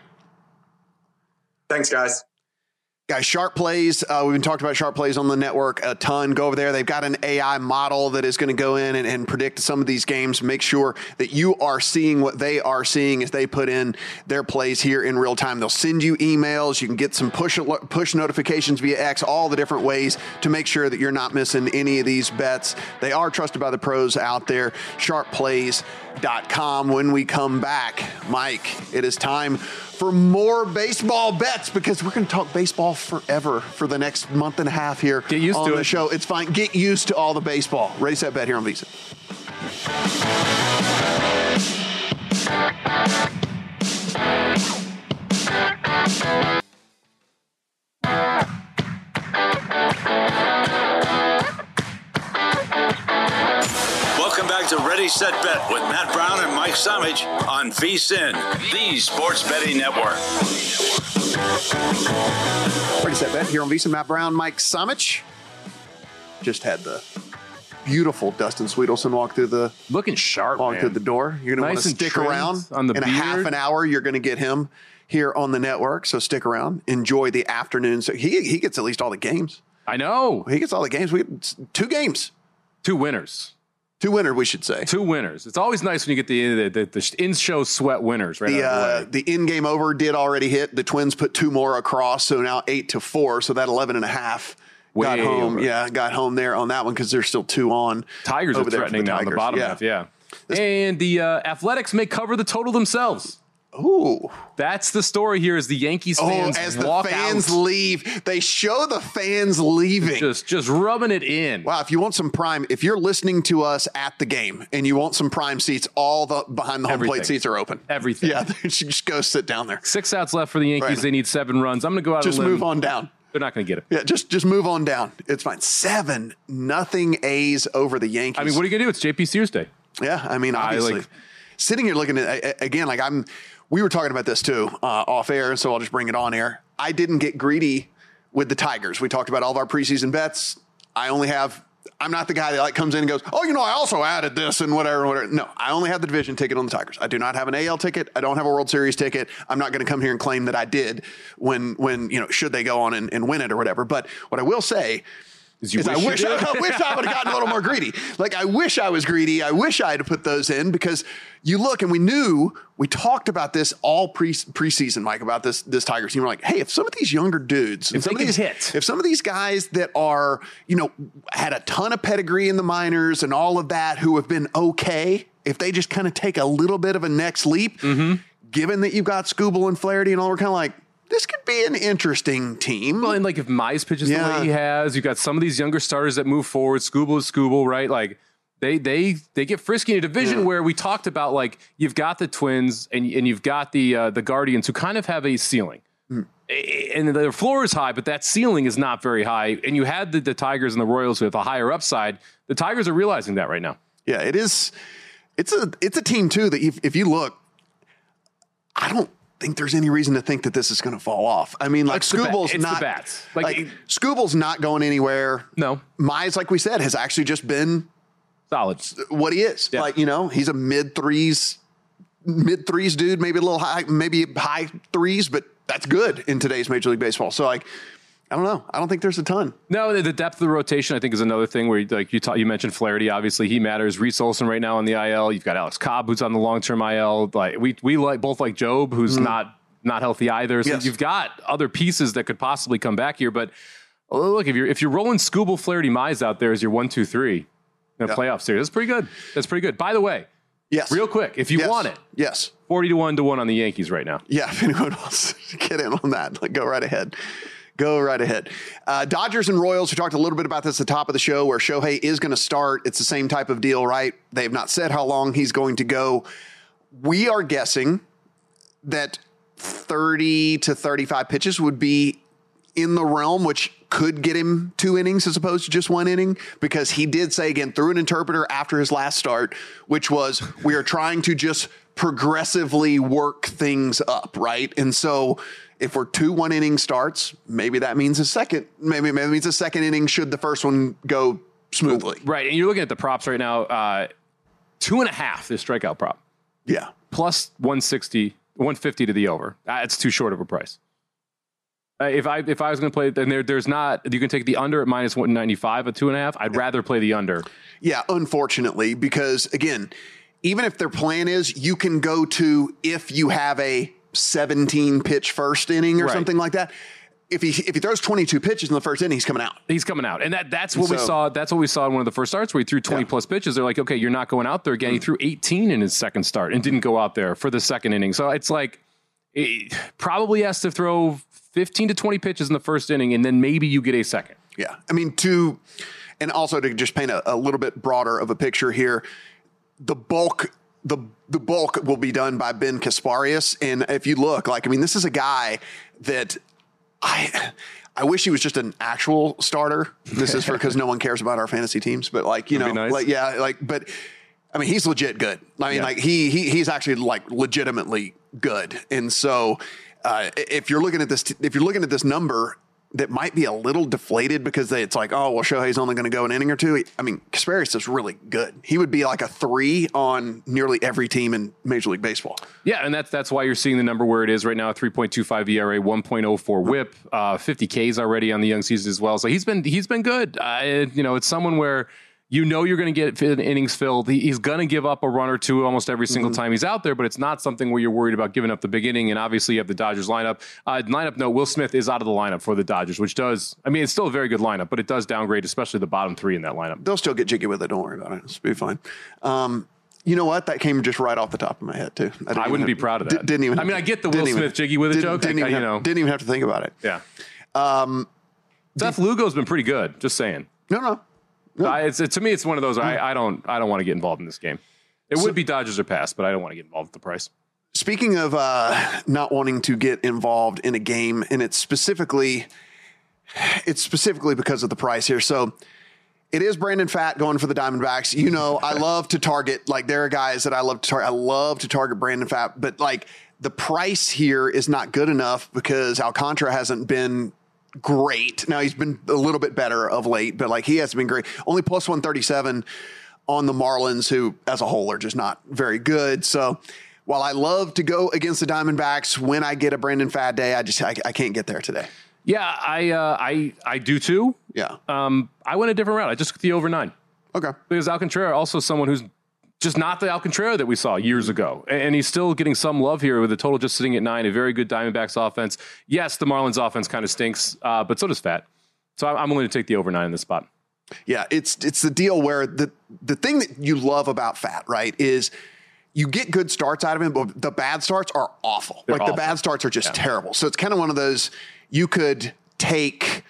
[SPEAKER 4] Thanks, guys.
[SPEAKER 2] Guys, Sharp Plays, uh, we've been talking about Sharp Plays on the network a ton. Go over there. They've got an A I model that is going to go in and, and predict some of these games. Make sure that you are seeing what they are seeing as they put in their plays here in real time. They'll send you emails. You can get some push push notifications via X, all the different ways to make sure that you're not missing any of these bets. They are trusted by the pros out there. sharp plays dot com. When we come back, Mike, it is time for more baseball bets because we're going to talk baseball forever for the next month and a half here
[SPEAKER 3] Get used
[SPEAKER 2] on
[SPEAKER 3] to
[SPEAKER 2] the
[SPEAKER 3] it.
[SPEAKER 2] show. It's fine. Get used to all the baseball. Ready, set, bet here on VSiN.
[SPEAKER 1] Welcome back to Ready, Set, Bet with Matt Brown and Mike Somich on VSiN, the Sports Betting Network.
[SPEAKER 2] Ready, set, bet here on VSiN. Matt Brown, Mike Somich. Just had the beautiful Dustin Sweetelson walk through the
[SPEAKER 3] Looking sharp,
[SPEAKER 2] walk
[SPEAKER 3] man.
[SPEAKER 2] through the door. You're going to
[SPEAKER 3] Nice
[SPEAKER 2] want to
[SPEAKER 3] and
[SPEAKER 2] stick
[SPEAKER 3] trimmed
[SPEAKER 2] around.
[SPEAKER 3] on the
[SPEAKER 2] in a half
[SPEAKER 3] beard.
[SPEAKER 2] an hour. You're going to get him here on the network. So stick around. Enjoy the afternoon. So he he gets at least all the games.
[SPEAKER 3] I know.
[SPEAKER 2] He gets all the games. We two games,
[SPEAKER 3] Two winners.
[SPEAKER 2] two winners, we should say.
[SPEAKER 3] Two winners. It's always nice when you get the the, the, the in-show sweat winners right
[SPEAKER 2] The
[SPEAKER 3] out of the
[SPEAKER 2] uh,
[SPEAKER 3] way.
[SPEAKER 2] the in-game over did already hit. The Twins put two more across, so now eight to four. So that eleven and a half
[SPEAKER 3] Way
[SPEAKER 2] got home.
[SPEAKER 3] over.
[SPEAKER 2] Yeah, got home there on that one because there's still two on.
[SPEAKER 3] Tigers are
[SPEAKER 2] over there for
[SPEAKER 3] threatening now in the
[SPEAKER 2] Tigers.
[SPEAKER 3] bottom
[SPEAKER 2] Yeah.
[SPEAKER 3] half, yeah. And the uh, Athletics may cover the total themselves.
[SPEAKER 2] Ooh.
[SPEAKER 3] That's the story here as the Yankees
[SPEAKER 2] Oh,
[SPEAKER 3] fans
[SPEAKER 2] as the
[SPEAKER 3] walk
[SPEAKER 2] fans
[SPEAKER 3] out.
[SPEAKER 2] leave, they show the fans leaving.
[SPEAKER 3] Just, just rubbing it in.
[SPEAKER 2] Wow, if you want some prime, if you're listening to us at the game and you want some prime seats, all the behind the home
[SPEAKER 3] Everything.
[SPEAKER 2] plate seats are open.
[SPEAKER 3] Everything.
[SPEAKER 2] Yeah, just go sit down there.
[SPEAKER 3] Six outs left for the Yankees.
[SPEAKER 2] Right.
[SPEAKER 3] They need seven runs. I'm going to go out
[SPEAKER 2] Just
[SPEAKER 3] on a limb.
[SPEAKER 2] move on down.
[SPEAKER 3] They're not going to get it.
[SPEAKER 2] Yeah, just just move on down. It's fine. Seven nothing A's over the Yankees.
[SPEAKER 3] I mean, what are you going to do? It's J P Sears Day.
[SPEAKER 2] Yeah, I mean,
[SPEAKER 3] I,
[SPEAKER 2] obviously,
[SPEAKER 3] like-
[SPEAKER 2] sitting here looking at again, like I'm. We were talking about this too uh, off air, so I'll just bring it on air. I didn't get greedy with the Tigers. We talked about all of our preseason bets. I only have I'm not the guy that like comes in and goes, oh, you know, I also added this and whatever, whatever. No, I only have the division ticket on the Tigers. I do not have an A L ticket. I don't have a World Series ticket. I'm not going to come here and claim that I did when, when, you know, should they go on and, and win it or whatever. But what I will say is, is I wish I, I wish I would have gotten a little more greedy. Like, I wish I was greedy. I wish I had to put those in, because you look, and we knew, we talked about this all pre preseason, Mike, about this, this Tigers team. We're like, hey, if some of these younger dudes,
[SPEAKER 3] if
[SPEAKER 2] some
[SPEAKER 3] they
[SPEAKER 2] of these
[SPEAKER 3] hit,
[SPEAKER 2] if some of these guys that are, you know, had a ton of pedigree in the minors and all of that, who have been okay, if they just kind of take a little bit of a next leap, mm-hmm. given that you've got Skubal and Flaherty and all, we're kind of like, this could be an interesting team.
[SPEAKER 3] Well, and like if Mize pitches
[SPEAKER 2] yeah.
[SPEAKER 3] the way he has, you've got some of these younger starters that move forward. Skubal is Skubal, right? Like they they they get frisky in a division yeah. where we talked about, like, you've got the Twins and and you've got the uh, the Guardians, who kind of have a ceiling. Mm. And their floor is high, but that ceiling is not very high. And you had the, the Tigers and the Royals with a higher upside. The Tigers are realizing that right now.
[SPEAKER 2] Yeah, it is. It's a it's a team too that if, if you look, I don't think there's any reason to think that this is going to fall off. I mean, like, Skubal's not,
[SPEAKER 3] the bats.
[SPEAKER 2] Like, like Skubal's not going anywhere.
[SPEAKER 3] No.
[SPEAKER 2] Mize, like we said, has actually just been
[SPEAKER 3] solid.
[SPEAKER 2] What he is. Yeah. Like, you know, he's a mid threes, mid threes dude, maybe a little high, maybe high threes, but that's good in today's Major League Baseball. So, like, I don't know. I don't think there's a ton.
[SPEAKER 3] No, the depth of the rotation, I think, is another thing where, like you ta- you mentioned Flaherty. Obviously, he matters. Reese Olson right now on the I L. You've got Alex Cobb, who's on the long-term I L. Like we we like both like Job, who's mm. not not healthy either. So yes. you've got other pieces that could possibly come back here. But look, if you're if you're rolling Skubal, Flaherty, Mize out there as your one, two, three in a yep. playoff series, that's pretty good. That's pretty good. By the way,
[SPEAKER 2] yes,
[SPEAKER 3] real quick, if you
[SPEAKER 2] yes.
[SPEAKER 3] want it,
[SPEAKER 2] yes,
[SPEAKER 3] forty to one to one on the Yankees right now.
[SPEAKER 2] Yeah, if anyone wants to get in on that, like, go right ahead. Go right ahead. Uh, Dodgers and Royals, we talked a little bit about this at the top of the show, where Shohei is going to start. It's the same type of deal, right? They have not said how long he's going to go. We are guessing that thirty to thirty-five pitches would be in the realm, which could get him two innings as opposed to just one inning, because he did say, again, through an interpreter after his last start, which was, we are trying to just progressively work things up, right? And so if we're two one inning starts, maybe that means a second, maybe, maybe it means a second inning should the first one go smoothly.
[SPEAKER 3] Right. And you're looking at the props right now, uh, two and a half, this strikeout prop.
[SPEAKER 2] Yeah.
[SPEAKER 3] Plus one sixty, one fifty to the over. That's too short of a price. Uh, if I if I was going to play, then there, there's not, you can take the under at minus one ninety-five at two and a half. I'd yeah. rather play the under.
[SPEAKER 2] Yeah, unfortunately, because again, even if their plan is you can go to, if you have a seventeen pitch first inning or right. something like that, if he if he throws twenty-two pitches in the first inning, he's coming out.
[SPEAKER 3] He's coming out, and that that's what
[SPEAKER 2] so,
[SPEAKER 3] we saw. That's what we saw in one of the first starts where he threw twenty yeah. plus pitches. They're like, okay, you're not going out there again. Mm-hmm. He threw eighteen in his second start and didn't go out there for the second inning. So it's like, it probably has to throw fifteen to twenty pitches in the first inning, and then maybe you get a second.
[SPEAKER 2] Yeah, I mean, to and also to just paint a, a little bit broader of a picture here, the bulk. The the bulk will be done by Ben Kasparias. And if you look, like, I mean, this is a guy that I I wish he was just an actual starter. This is for because no one cares about our fantasy teams. But like, you
[SPEAKER 3] That'd
[SPEAKER 2] know,
[SPEAKER 3] nice.
[SPEAKER 2] like, yeah, like, but I mean, he's legit good. I mean, yeah. like he he he's actually like legitimately good. And so uh, if you're looking at this, if you're looking at this number that might be a little deflated because they, it's like, oh, well, Shohei's only going to go an inning or two. I mean, Kasparias is really good. He would be like a three on nearly every team in Major League Baseball.
[SPEAKER 3] Yeah, and that's that's why you're seeing the number where it is right now, three point two five E R A, one point oh four whip, uh, fifty Ks already on the young season as well. So he's been he's been good. Uh, you know, it's someone where you know you're going to get innings filled. He, he's going to give up a run or two almost every single mm-hmm. time he's out there, but it's not something where you're worried about giving up the big inning. And obviously you have the Dodgers lineup. Uh, lineup note, Will Smith is out of the lineup for the Dodgers, which does, I mean, it's still a very good lineup, but it does downgrade, especially the bottom three in that lineup.
[SPEAKER 2] They'll still get jiggy with it. Don't worry about it. It'll be fine. Um, you know what? That came just right off the top of my head, too.
[SPEAKER 3] I, I wouldn't
[SPEAKER 2] have,
[SPEAKER 3] be proud of that.
[SPEAKER 2] D- didn't even.
[SPEAKER 3] I mean, I get the Will
[SPEAKER 2] even,
[SPEAKER 3] Smith jiggy with a joke.
[SPEAKER 2] Didn't,
[SPEAKER 3] I,
[SPEAKER 2] even
[SPEAKER 3] you
[SPEAKER 2] have,
[SPEAKER 3] know.
[SPEAKER 2] didn't even have to think about it.
[SPEAKER 3] Yeah.
[SPEAKER 2] Um,
[SPEAKER 3] Seth Lugo's been pretty good. Just saying.
[SPEAKER 2] No, no.
[SPEAKER 3] No. Uh, it's, it, to me, it's one of those. I, I don't. I don't want to get involved in this game. It so, would be Dodgers or pass, but I don't want to get involved with the price.
[SPEAKER 2] Speaking of uh, not wanting to get involved in a game, and it's specifically, it's specifically because of the price here. So it is Brandon Pfaadt going for the Diamondbacks. You know, I love to target. Like, there are guys that I love to target. I love to target Brandon Pfaadt, but like the price here is not good enough because Alcantara hasn't been great. Now he's been a little bit better of late, but like he has been great. Only plus one thirty-seven on the Marlins, who as a whole are just not very good. So while I love to go against the Diamondbacks when I get a Brandon Pfaadt day, I just I, I can't get there today.
[SPEAKER 3] Yeah, I uh, I I do too.
[SPEAKER 2] Yeah.
[SPEAKER 3] Um, I went a different route. I just took the over nine.
[SPEAKER 2] Okay.
[SPEAKER 3] Because Alcantara also someone who's just not the Alcantara that we saw years ago. And he's still getting some love here with the total just sitting at nine, a very good Diamondbacks offense. Yes, the Marlins offense kind of stinks, uh, but so does Pfaadt. So I'm willing to take the over nine in this spot.
[SPEAKER 2] Yeah, it's it's the deal where the, the thing that you love about Pfaadt, right, is you get good starts out of him, but the bad starts are awful.
[SPEAKER 3] They're
[SPEAKER 2] like
[SPEAKER 3] awful.
[SPEAKER 2] the bad starts are just
[SPEAKER 3] Yeah.
[SPEAKER 2] terrible. So it's kind of one of those, you could take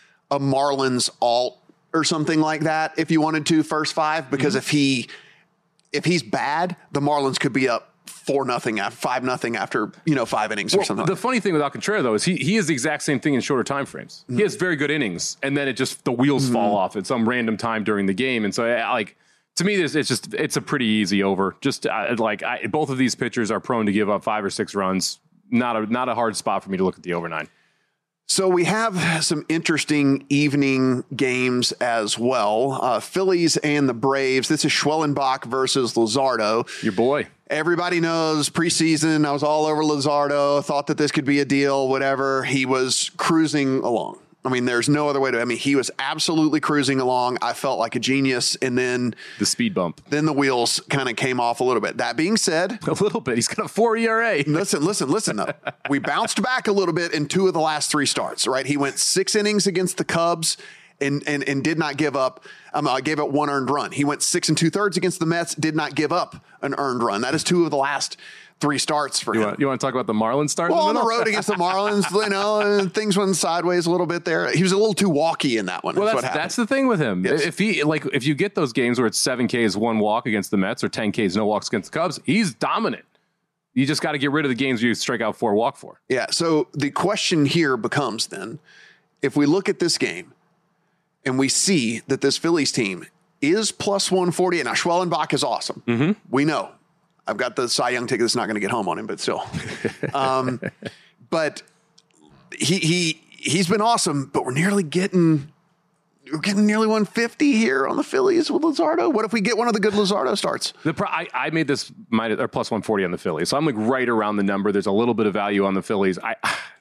[SPEAKER 2] a Marlins alt or something like that if you wanted to first five, because mm-hmm. if he if he's bad, the Marlins could be up four nothing after five nothing after, you know, five innings
[SPEAKER 3] well,
[SPEAKER 2] or something.
[SPEAKER 3] The
[SPEAKER 2] like
[SPEAKER 3] funny thing with Alcantara though is he he is the exact same thing in shorter time frames. Mm-hmm. He has very good innings, and then it just the wheels mm-hmm. fall off at some random time during the game, and so like to me this it's just it's a pretty easy over. Just uh, like I, both of these pitchers are prone to give up five or six runs. Not a not a hard spot for me to look at the over nine.
[SPEAKER 2] So we have some interesting evening games as well. Uh, Phillies and the Braves. This is Schwellenbach versus Luzardo.
[SPEAKER 3] Your boy.
[SPEAKER 2] Everybody knows preseason, I was all over Luzardo, thought that this could be a deal, whatever. He was cruising along. I mean, there's no other way to, I mean, he was absolutely cruising along. I felt like a genius. And then
[SPEAKER 3] the speed bump,
[SPEAKER 2] then the wheels kind of came off a little bit. That being said,
[SPEAKER 3] a little bit, he's got a four E R A.
[SPEAKER 2] Listen, listen, listen though. We bounced back a little bit in two of the last three starts, right? He went six innings against the Cubs and, and, and did not give up. Um, I gave up one earned run. He went six and two thirds against the Mets, did not give up an earned run. That is two of the last three starts for
[SPEAKER 3] you
[SPEAKER 2] him.
[SPEAKER 3] Want, you want to talk about the Marlins start?
[SPEAKER 2] Well,
[SPEAKER 3] in
[SPEAKER 2] on
[SPEAKER 3] the,
[SPEAKER 2] the road against the Marlins, you know, and things went sideways a little bit there. He was a little too walky in that one.
[SPEAKER 3] Well,
[SPEAKER 2] that's,
[SPEAKER 3] that's,
[SPEAKER 2] what
[SPEAKER 3] that's the thing with him.
[SPEAKER 2] Yes.
[SPEAKER 3] If he like, if you get those games where it's seven Ks, one walk against the Mets, or ten Ks, no walks against the Cubs, he's dominant. You just got to get rid of the games where you strike out four, walk four.
[SPEAKER 2] Yeah. So the question here becomes then, if we look at this game and we see that this Phillies team is plus one forty, and now Schwellenbach is awesome.
[SPEAKER 3] Mm-hmm.
[SPEAKER 2] We know. I've got the Cy Young ticket that's not going to get home on him, but still. um, but he he he's been awesome, but we're nearly getting we're getting nearly one fifty here on the Phillies with Luzardo. What if we get one of the good Luzardo starts?
[SPEAKER 3] The pro, I, I made this minus, or plus one forty on the Phillies, so I'm like right around the number. There's a little bit of value on the Phillies. I,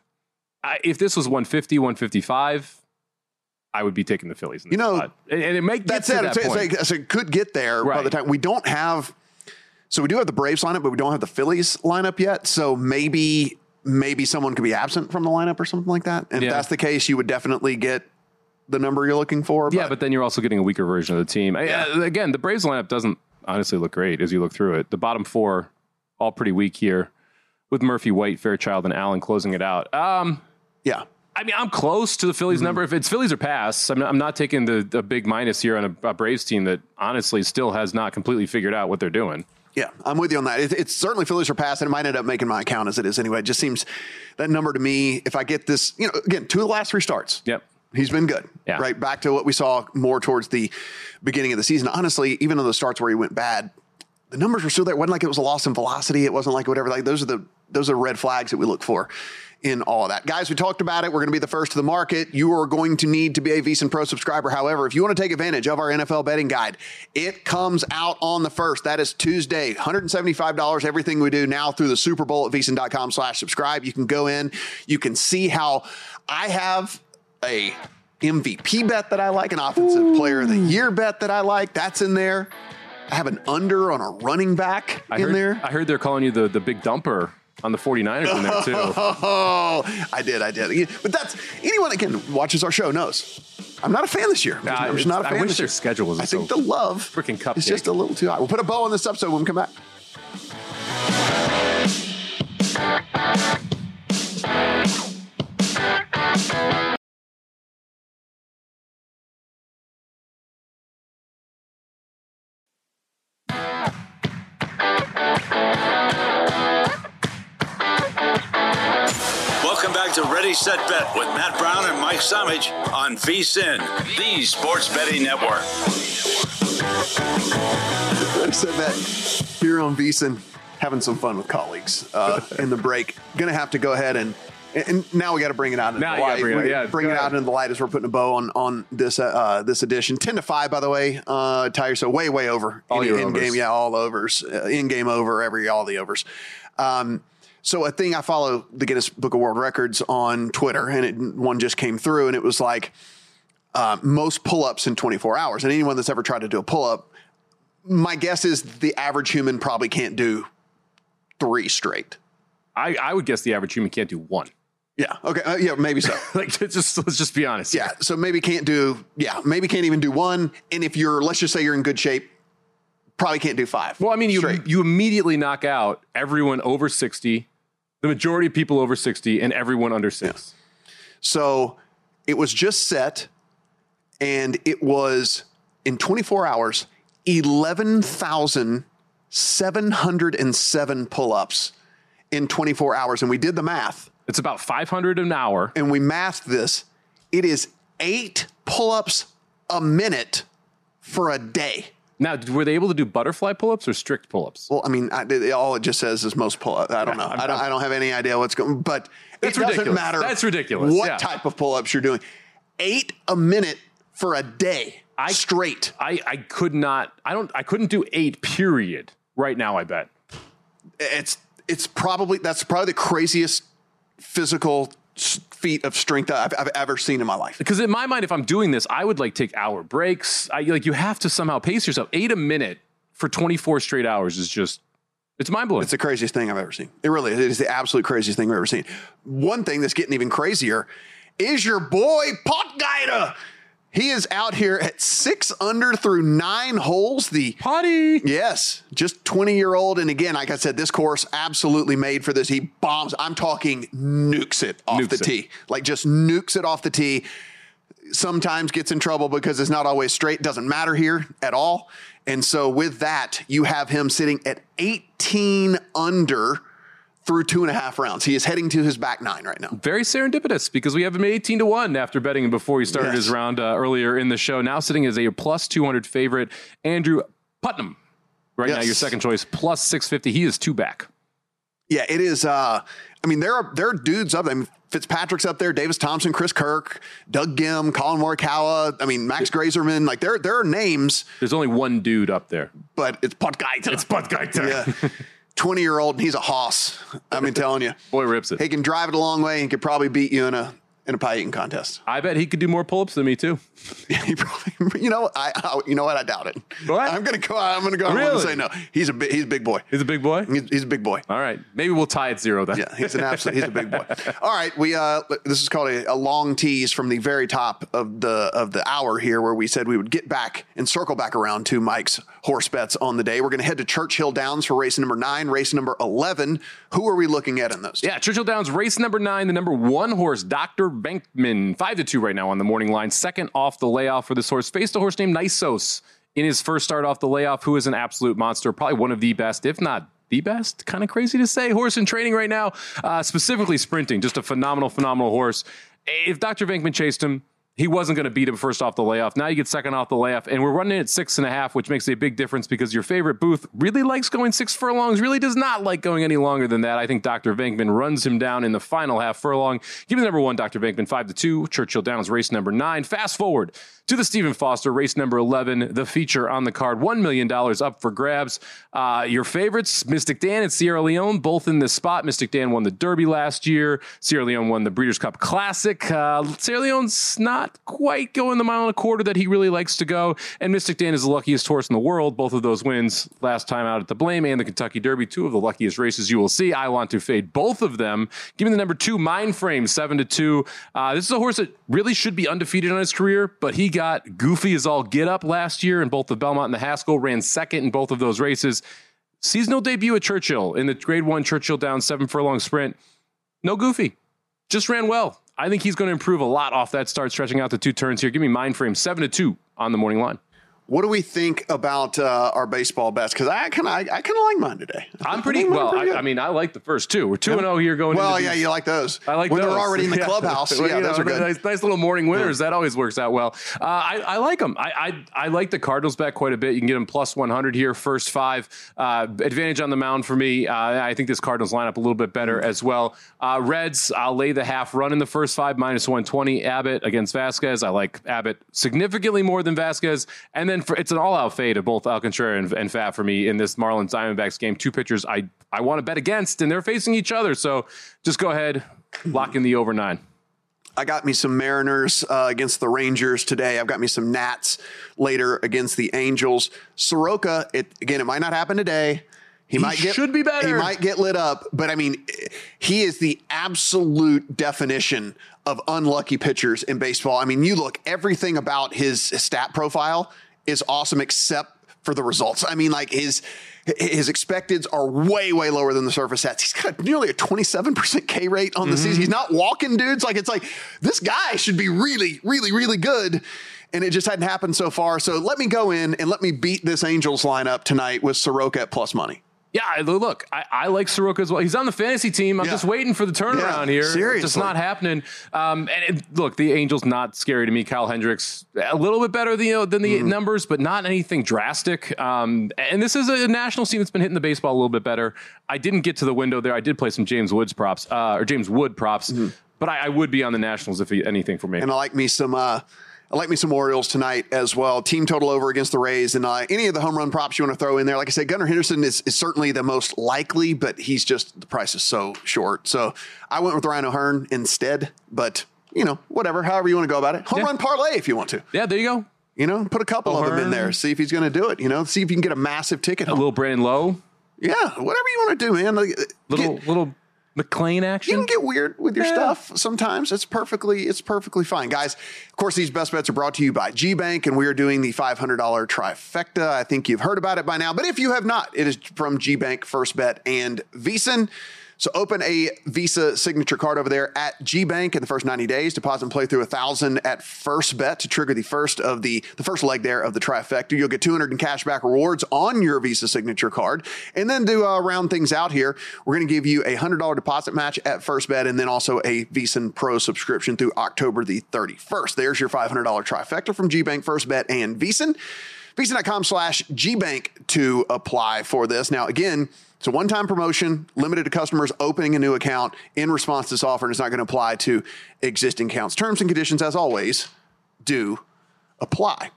[SPEAKER 3] I if this was one fifty, one fifty-five, I would be taking the Phillies in
[SPEAKER 2] you know,
[SPEAKER 3] spot. And, and it may get
[SPEAKER 2] that's
[SPEAKER 3] to
[SPEAKER 2] it.
[SPEAKER 3] that
[SPEAKER 2] It's,
[SPEAKER 3] point.
[SPEAKER 2] it's, it's, it could get there
[SPEAKER 3] right.
[SPEAKER 2] by the time we don't have. So we do have the Braves lineup, but we don't have the Phillies lineup yet. So maybe maybe someone could be absent from the lineup or something like that. And
[SPEAKER 3] yeah.
[SPEAKER 2] if that's the case, you would definitely get the number you're looking for.
[SPEAKER 3] Yeah, but, but then you're also getting a weaker version of the team. Yeah. I, again, the Braves lineup doesn't honestly look great as you look through it. The bottom four, all pretty weak here, with Murphy, White, Fairchild, and Allen closing it out. Um,
[SPEAKER 2] yeah.
[SPEAKER 3] I mean, I'm close to the Phillies mm-hmm. number. If it's Phillies or pass, I'm not, I'm not taking the, the big minus here on a, a Braves team that honestly still has not completely figured out what they're doing.
[SPEAKER 2] Yeah, I'm with you on that. It, it's certainly Phillies are passing. It might end up making my account as it is anyway. It just seems that number to me, if I get this, you know, again, two of the last three starts.
[SPEAKER 3] Yep.
[SPEAKER 2] He's been good.
[SPEAKER 3] Yeah.
[SPEAKER 2] Right. Back to what we saw more towards the beginning of the season. Honestly, even in the starts where he went bad, the numbers were still there. It wasn't like it was a loss in velocity. It wasn't like whatever. Like those are the those are red flags that we look for in all of that. Guys, we talked about it. We're going to be the first to the market. You are going to need to be a VSiN Pro subscriber. However, if you want to take advantage of our N F L betting guide, it comes out on the first. That is Tuesday. one hundred seventy-five dollars. Everything we do now through the Super Bowl at VSiN.com slash subscribe. You can go in. You can see how I have a M V P bet that I like, an offensive Ooh. player of the year bet that I like. That's in there. I have an under on a running back
[SPEAKER 3] I
[SPEAKER 2] in
[SPEAKER 3] heard,
[SPEAKER 2] there.
[SPEAKER 3] I heard they're calling you the, the big dumper on the forty-niners in there too.
[SPEAKER 2] Oh, I did, I did. But that's anyone again watches our show knows. I'm not a fan this year.
[SPEAKER 3] Nah,
[SPEAKER 2] I'm just not a fan.
[SPEAKER 3] I wish
[SPEAKER 2] this
[SPEAKER 3] their
[SPEAKER 2] year.
[SPEAKER 3] schedule was.
[SPEAKER 2] I think
[SPEAKER 3] so
[SPEAKER 2] the love
[SPEAKER 3] freaking cupcake.
[SPEAKER 2] is just a little too high. We'll put a bow on this episode when we come back.
[SPEAKER 1] Welcome back to Ready, Set, Bet with Matt Brown and Mike Summich on VSiN, the Sports Betting Network.
[SPEAKER 2] Ready, Set, Bet here on VSiN, having some fun with colleagues uh, in the break. Going to have to go ahead and And now we got to bring it out into
[SPEAKER 3] Now
[SPEAKER 2] the
[SPEAKER 3] you gotta
[SPEAKER 2] light.
[SPEAKER 3] bring it-
[SPEAKER 2] We
[SPEAKER 3] yeah,
[SPEAKER 2] bring
[SPEAKER 3] go
[SPEAKER 2] it out
[SPEAKER 3] ahead.
[SPEAKER 2] into the light as we're putting a bow on on this uh, this edition. Ten to five, by the way, uh, Tyre. So way way over
[SPEAKER 3] All
[SPEAKER 2] in,
[SPEAKER 3] your
[SPEAKER 2] in
[SPEAKER 3] overs.
[SPEAKER 2] game. Yeah, all overs. Uh, in game over every all the overs. Um, so a thing I follow the Guinness Book of World Records on Twitter, and it, one just came through, and it was like uh, most pull ups in twenty-four hours. And anyone that's ever tried to do a pull up, my guess is the average human probably can't do three straight.
[SPEAKER 3] I, I would guess the average human can't do one.
[SPEAKER 2] Yeah. Okay. Uh, yeah. Maybe so.
[SPEAKER 3] Like, just let's just be honest.
[SPEAKER 2] Yeah. So maybe can't do. Yeah. Maybe can't even do one. And if you're, let's just say you're in good shape, probably can't do five.
[SPEAKER 3] Well, I mean, you
[SPEAKER 2] straight.
[SPEAKER 3] you immediately knock out everyone over sixty, the majority of people over sixty, and everyone under six.
[SPEAKER 2] So it was just set, and it was in twenty-four hours, eleven thousand seven hundred seven pull-ups in twenty-four hours. And we did the math,
[SPEAKER 3] It's about five hundred an hour.
[SPEAKER 2] and we mathed this. It is eight pull-ups a minute for a day.
[SPEAKER 3] Now, were they able to do butterfly pull-ups or strict pull-ups?
[SPEAKER 2] Well, I mean, I, it- all it just says is most pull-up. I don't
[SPEAKER 3] Yeah,
[SPEAKER 2] know.
[SPEAKER 3] I'm-
[SPEAKER 2] I don't, I don't have any idea what's going. But
[SPEAKER 3] That's
[SPEAKER 2] it doesn't
[SPEAKER 3] ridiculous.
[SPEAKER 2] matter.
[SPEAKER 3] That's ridiculous,
[SPEAKER 2] What
[SPEAKER 3] yeah.
[SPEAKER 2] type of pull-ups you're doing? Eight a minute for a day,
[SPEAKER 3] I-
[SPEAKER 2] straight.
[SPEAKER 3] I, I could not, I don't, I couldn't do eight, period, right now, I bet.
[SPEAKER 2] It's it's probably that's probably the craziest physical s- feat of strength I've, I've ever seen in my life.
[SPEAKER 3] Because in my mind, if I'm doing this, I would like take hour breaks. I like you have to somehow pace yourself. Eight a minute for twenty-four straight hours is just, it's mind blowing.
[SPEAKER 2] It's the craziest thing I've ever seen. It really is. It is the absolute craziest thing I've ever seen. One thing that's getting even crazier is your boy Potgieter. He is out here at six under through nine holes. The
[SPEAKER 3] Potty.
[SPEAKER 2] Yes, just twenty year old. And again, like I said, this course absolutely made for this. He bombs. I'm talking nukes it off
[SPEAKER 3] Nukes
[SPEAKER 2] the
[SPEAKER 3] it.
[SPEAKER 2] tee, like just nukes it off the tee. Sometimes gets in trouble because it's not always straight. Doesn't matter here at all. And so with that, you have him sitting at eighteen under through two and a half rounds. He is heading to his back nine right now.
[SPEAKER 3] Very serendipitous because we have him at eighteen to one after betting him before he started
[SPEAKER 2] Yes.
[SPEAKER 3] his round uh, earlier in the show. Now sitting as a plus two hundred favorite, Andrew Putnam. Right now,
[SPEAKER 2] Yes.
[SPEAKER 3] your second choice, plus six fifty. He is two back.
[SPEAKER 2] Yeah, it is. Uh, I mean, there are there are dudes up there. I mean, Fitzpatrick's up there, Davis Thompson, Chris Kirk, Doug Gim, Colin Morikawa. I mean, Max Grazerman. Like there there are names,
[SPEAKER 3] There's only one dude up there.
[SPEAKER 2] but it's Potgieter.
[SPEAKER 3] It's Potgieter.
[SPEAKER 2] Yeah, twenty year old, and he's a hoss. I've been telling you,
[SPEAKER 3] Boy rips it.
[SPEAKER 2] he can drive it a long way and could probably beat you in a in a pie eating contest.
[SPEAKER 3] I bet he could do more pull-ups than me too.
[SPEAKER 2] He probably, you know, I, I you know what? I doubt it.
[SPEAKER 3] What?
[SPEAKER 2] I'm gonna go. I'm gonna go out
[SPEAKER 3] Really?
[SPEAKER 2] and say no. He's a big, he's a big boy.
[SPEAKER 3] He's a big boy.
[SPEAKER 2] He's, he's a big boy.
[SPEAKER 3] All right, maybe we'll tie at zero then.
[SPEAKER 2] Yeah, he's an absolute. He's a big boy. All right, we uh, this is called a, a long tease from the very top of the of the hour here, where we said we would get back and circle back around to Mike's horse bets on the day. We're going to head to Churchill Downs for race number nine, race number eleven. Who are we looking at in those?
[SPEAKER 3] Yeah, Churchill Downs race number nine, the number one horse, Doctor Bankman, five to two right now on the morning line. Second off the layoff for this horse. Faced a horse named Nisos in his first start off the layoff, who is an absolute monster, probably one of the best, if not the best. Kind of crazy to say. Horse in training right now, uh, specifically sprinting. Just a phenomenal, phenomenal horse. If Doctor Bankman chased him, he wasn't going to beat him first off the layoff. Now you get second off the layoff, and we're running at six and a half, which makes a big difference because your favorite Booth really likes going six furlongs, really does not like going any longer than that. I think Doctor Bankman runs him down in the final half furlong. Give me the number one, Doctor Bankman, five to two. Churchill Downs, race number nine. Fast forward to the Stephen Foster, race number eleven, the feature on the card, one million dollars up for grabs. Uh, your favorites, Mystic Dan and Sierra Leone, both in this spot. Mystic Dan won the Derby last year. Sierra Leone won the Breeders' Cup Classic. Uh, Sierra Leone's not quite going the mile and a quarter that he really likes to go. And Mystic Dan is the luckiest horse in the world. Both of those wins last time out at the Blame and the Kentucky Derby, two of the luckiest races you will see. I want to fade both of them. Give me the number two, Mindframe, seven to two. Uh, this is a horse that really should be undefeated on his career, but he got goofy as all get up last year in both the Belmont and the Haskell, ran second in both of those races. Seasonal debut at Churchill in the grade one Churchill Downs seven furlong sprint. No goofy, just ran well. I think he's going to improve a lot off that start, stretching out the two turns here. Give me Mindframe, seven to two on the morning line.
[SPEAKER 2] What do we think about uh, our baseball bets? Because I kind of, I, I kind of like mine today.
[SPEAKER 3] I'm pretty well. Pretty I, I mean, I like the first two. We're two and zero here going.
[SPEAKER 2] Well,
[SPEAKER 3] into
[SPEAKER 2] yeah,
[SPEAKER 3] these.
[SPEAKER 2] you like those.
[SPEAKER 3] I like
[SPEAKER 2] when
[SPEAKER 3] those.
[SPEAKER 2] they're already in the
[SPEAKER 3] yeah.
[SPEAKER 2] clubhouse.
[SPEAKER 3] well,
[SPEAKER 2] yeah, those
[SPEAKER 3] know,
[SPEAKER 2] are good.
[SPEAKER 3] Nice, nice little morning winners.
[SPEAKER 2] Yeah.
[SPEAKER 3] That always works out well. Uh, I, I like them. I, I I like the Cardinals bet quite a bit. You can get them plus one hundred here, first five. Uh, advantage on the mound for me. Uh, I think this Cardinals lineup a little bit better as well. Uh, Reds, I'll lay the half run in the first five, minus one twenty. Abbott against Vasquez. I like Abbott significantly more than Vasquez. And then for, it's an all-out fade of both Alcantara and, and Fab for me in this Marlins Diamondbacks game. Two pitchers I, I want to bet against, and they're facing each other. So just go ahead, lock in the over nine.
[SPEAKER 2] I got me some Mariners uh, against the Rangers today. I've got me some Nats later against the Angels. Soroka, it, again, it might not happen today. He, he might get
[SPEAKER 3] should be better.
[SPEAKER 2] He might get lit up, but I mean, he is the absolute definition of unlucky pitchers in baseball. I mean, you look, everything about his stat profile is awesome except for the results. I mean, like his his expecteds are way, way lower than the surface stats. He's got nearly a twenty-seven percent K rate on the mm-hmm. season. He's not walking dudes. Like, it's like, this guy should be really, really, really good. And it just hadn't happened so far. So let me go in and let me beat this Angels lineup tonight with Soroka at plus money.
[SPEAKER 3] Yeah, look, I, I like Soroka as well. He's on the fantasy team. I'm yeah. just waiting for the turnaround
[SPEAKER 2] yeah,
[SPEAKER 3] here.
[SPEAKER 2] Seriously.
[SPEAKER 3] It's just not happening. Um, and it, look, the Angels not scary to me. Kyle Hendricks a little bit better than, you know, than the mm. numbers, but not anything drastic. Um, and this is a national team that's been hitting the baseball a little bit better. I didn't get to the window there. I did play some James Woods props uh, or James Wood props, mm. but I, I would be on the Nationals if he, anything for me.
[SPEAKER 2] And I like me some. Uh, I like me some Orioles tonight as well. Team total over against the Rays. And uh, any of the home run props you want to throw in there. Like I said, Gunnar Henderson is, is certainly the most likely, but he's just, the price is so short. So I went with Ryan O'Hearn instead, but you know, whatever, however you want to go about it. Home yeah. run parlay if you want to.
[SPEAKER 3] Yeah, there you go.
[SPEAKER 2] You know, put a couple O'Hearn. of them in there. See if he's going to do it. You know, see if you can get a massive ticket.
[SPEAKER 3] A
[SPEAKER 2] home.
[SPEAKER 3] little Brandon Lowe.
[SPEAKER 2] Yeah, whatever you want to do, man. Like,
[SPEAKER 3] little,
[SPEAKER 2] get,
[SPEAKER 3] little. McLean action.
[SPEAKER 2] You can get weird with your
[SPEAKER 3] yeah.
[SPEAKER 2] stuff sometimes. It's perfectly, it's perfectly fine. Guys, of course, these best bets are brought to you by G Bank, and we are doing the five hundred dollars trifecta. I think you've heard about it by now, but if you have not, it is from G Bank, First Bet, and VSiN. So open a Visa signature card over there at G Bank in the first ninety days. Deposit and play through a thousand at First Bet to trigger the first of the the first leg there of the trifecta. You'll get two hundred in cash back rewards on your Visa signature card. And then to uh, round things out here, we're going to give you a one hundred dollars deposit match at First Bet, and then also a VSiN Pro subscription through October the thirty-first. There's your five hundred dollars trifecta from G Bank, First Bet, and VSiN. VSiN.com slash GBank to apply for this. Now, again, it's a one-time promotion limited to customers opening a new account in response to this offer, and it's not going to apply to existing accounts. Terms and conditions, as always, do apply.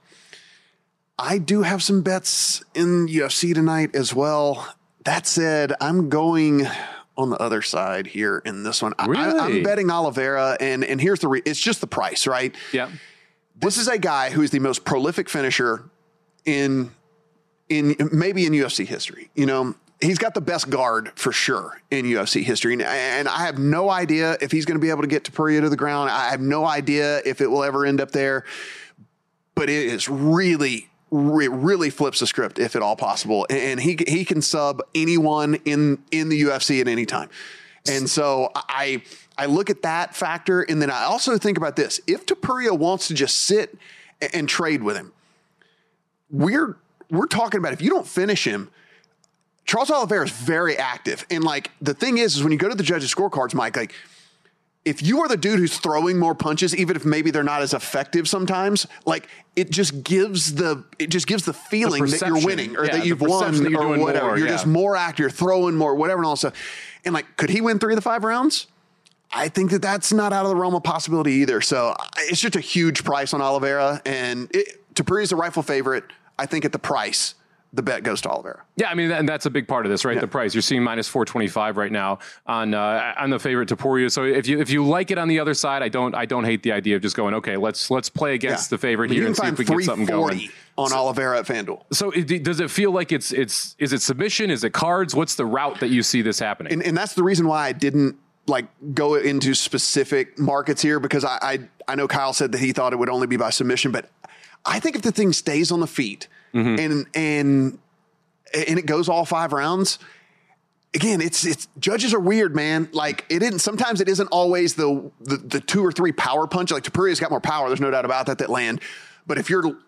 [SPEAKER 2] I do have some bets in U F C tonight as well. That said, I'm going on the other side here in this one.
[SPEAKER 3] Really?
[SPEAKER 2] I, I'm betting Oliveira, and, and here's the re- it's just the price, right?
[SPEAKER 3] Yeah.
[SPEAKER 2] This is a guy who is the most prolific finisher in in maybe in U F C history. You know, he's got the best guard for sure in U F C history. And, and I have no idea if he's going to be able to get Topuria to the ground. I have no idea if it will ever end up there. But it is really, re- really flips the script if at all possible. And he he can sub anyone in, in the U F C at any time. And so I I look at that factor. And then I also think about this. If Topuria wants to just sit and, and trade with him, we're we're talking about if you don't finish him, Charles Oliveira is very active. And like the thing is, is when you go to the judges' scorecards, Mike, like if you are the dude who's throwing more punches, even if maybe they're not as effective sometimes, like it just gives the it just gives the feeling the that you're winning or yeah, that you've won that or whatever. More, you're yeah. just more active, you're throwing more, whatever and all that stuff. And like, could he win three of the five rounds? I think that that's not out of the realm of possibility either. So it's just a huge price on Oliveira, and it, Topuria is the rightful favorite. I think at the price, the bet goes to Oliveira.
[SPEAKER 3] Yeah, I mean, and that's a big part of this, right? Yeah. The price. You're seeing minus four twenty-five right now on uh, on the favorite Topuria. So if you if you like it on the other side, I don't I don't hate the idea of just going, okay, let's let's play against yeah. the favorite here and see if we get something going
[SPEAKER 2] on Oliveira at FanDuel.
[SPEAKER 3] So it, does it feel like it's it's is it submission? Is it cards? What's the route that you see this happening?
[SPEAKER 2] And, and that's the reason why I didn't like go into specific markets here, because I, I I know Kyle said that he thought it would only be by submission, but I think if the thing stays on the feet mm-hmm. and and and it goes all five rounds, again, it's it's judges are weird, man. Like it isn't sometimes it isn't always the the, the two or three power punch. Like Topuria's got more power. There's no doubt about that that land. But if you're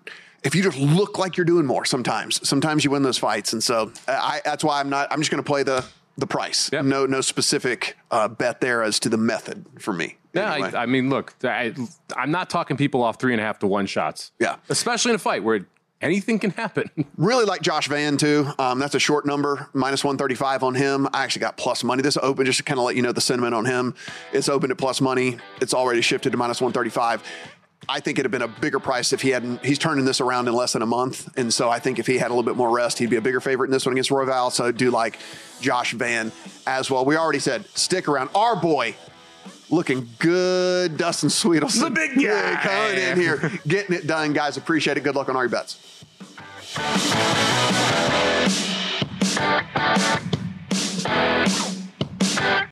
[SPEAKER 2] if you just look like you're doing more, sometimes, sometimes you win those fights. And so I, that's why I'm not, I'm just going to play the, the price. Yep. No, no specific uh, bet there as to the method for me.
[SPEAKER 3] Yeah.
[SPEAKER 2] Anyway.
[SPEAKER 3] I, I mean, look, I, I'm not talking people off three and a half to one shots.
[SPEAKER 2] Yeah.
[SPEAKER 3] Especially in a fight where anything can happen.
[SPEAKER 2] Really like Josh Vann too. Um, that's a short number, minus one thirty-five on him. I actually got plus money. This open, just to kind of let you know the sentiment on him. It's open at plus money. It's already shifted to minus one thirty-five. I think it'd have been a bigger price if he hadn't, he's turning this around in less than a month. And so I think if he had a little bit more rest, he'd be a bigger favorite in this one against Royval. So I do like Josh Vann as well. We already said, stick around. Our boy, looking good. Dustin Sweetles.
[SPEAKER 4] The big guy.
[SPEAKER 2] Coming in here, getting it done, guys. Appreciate it. Good luck on all your bets.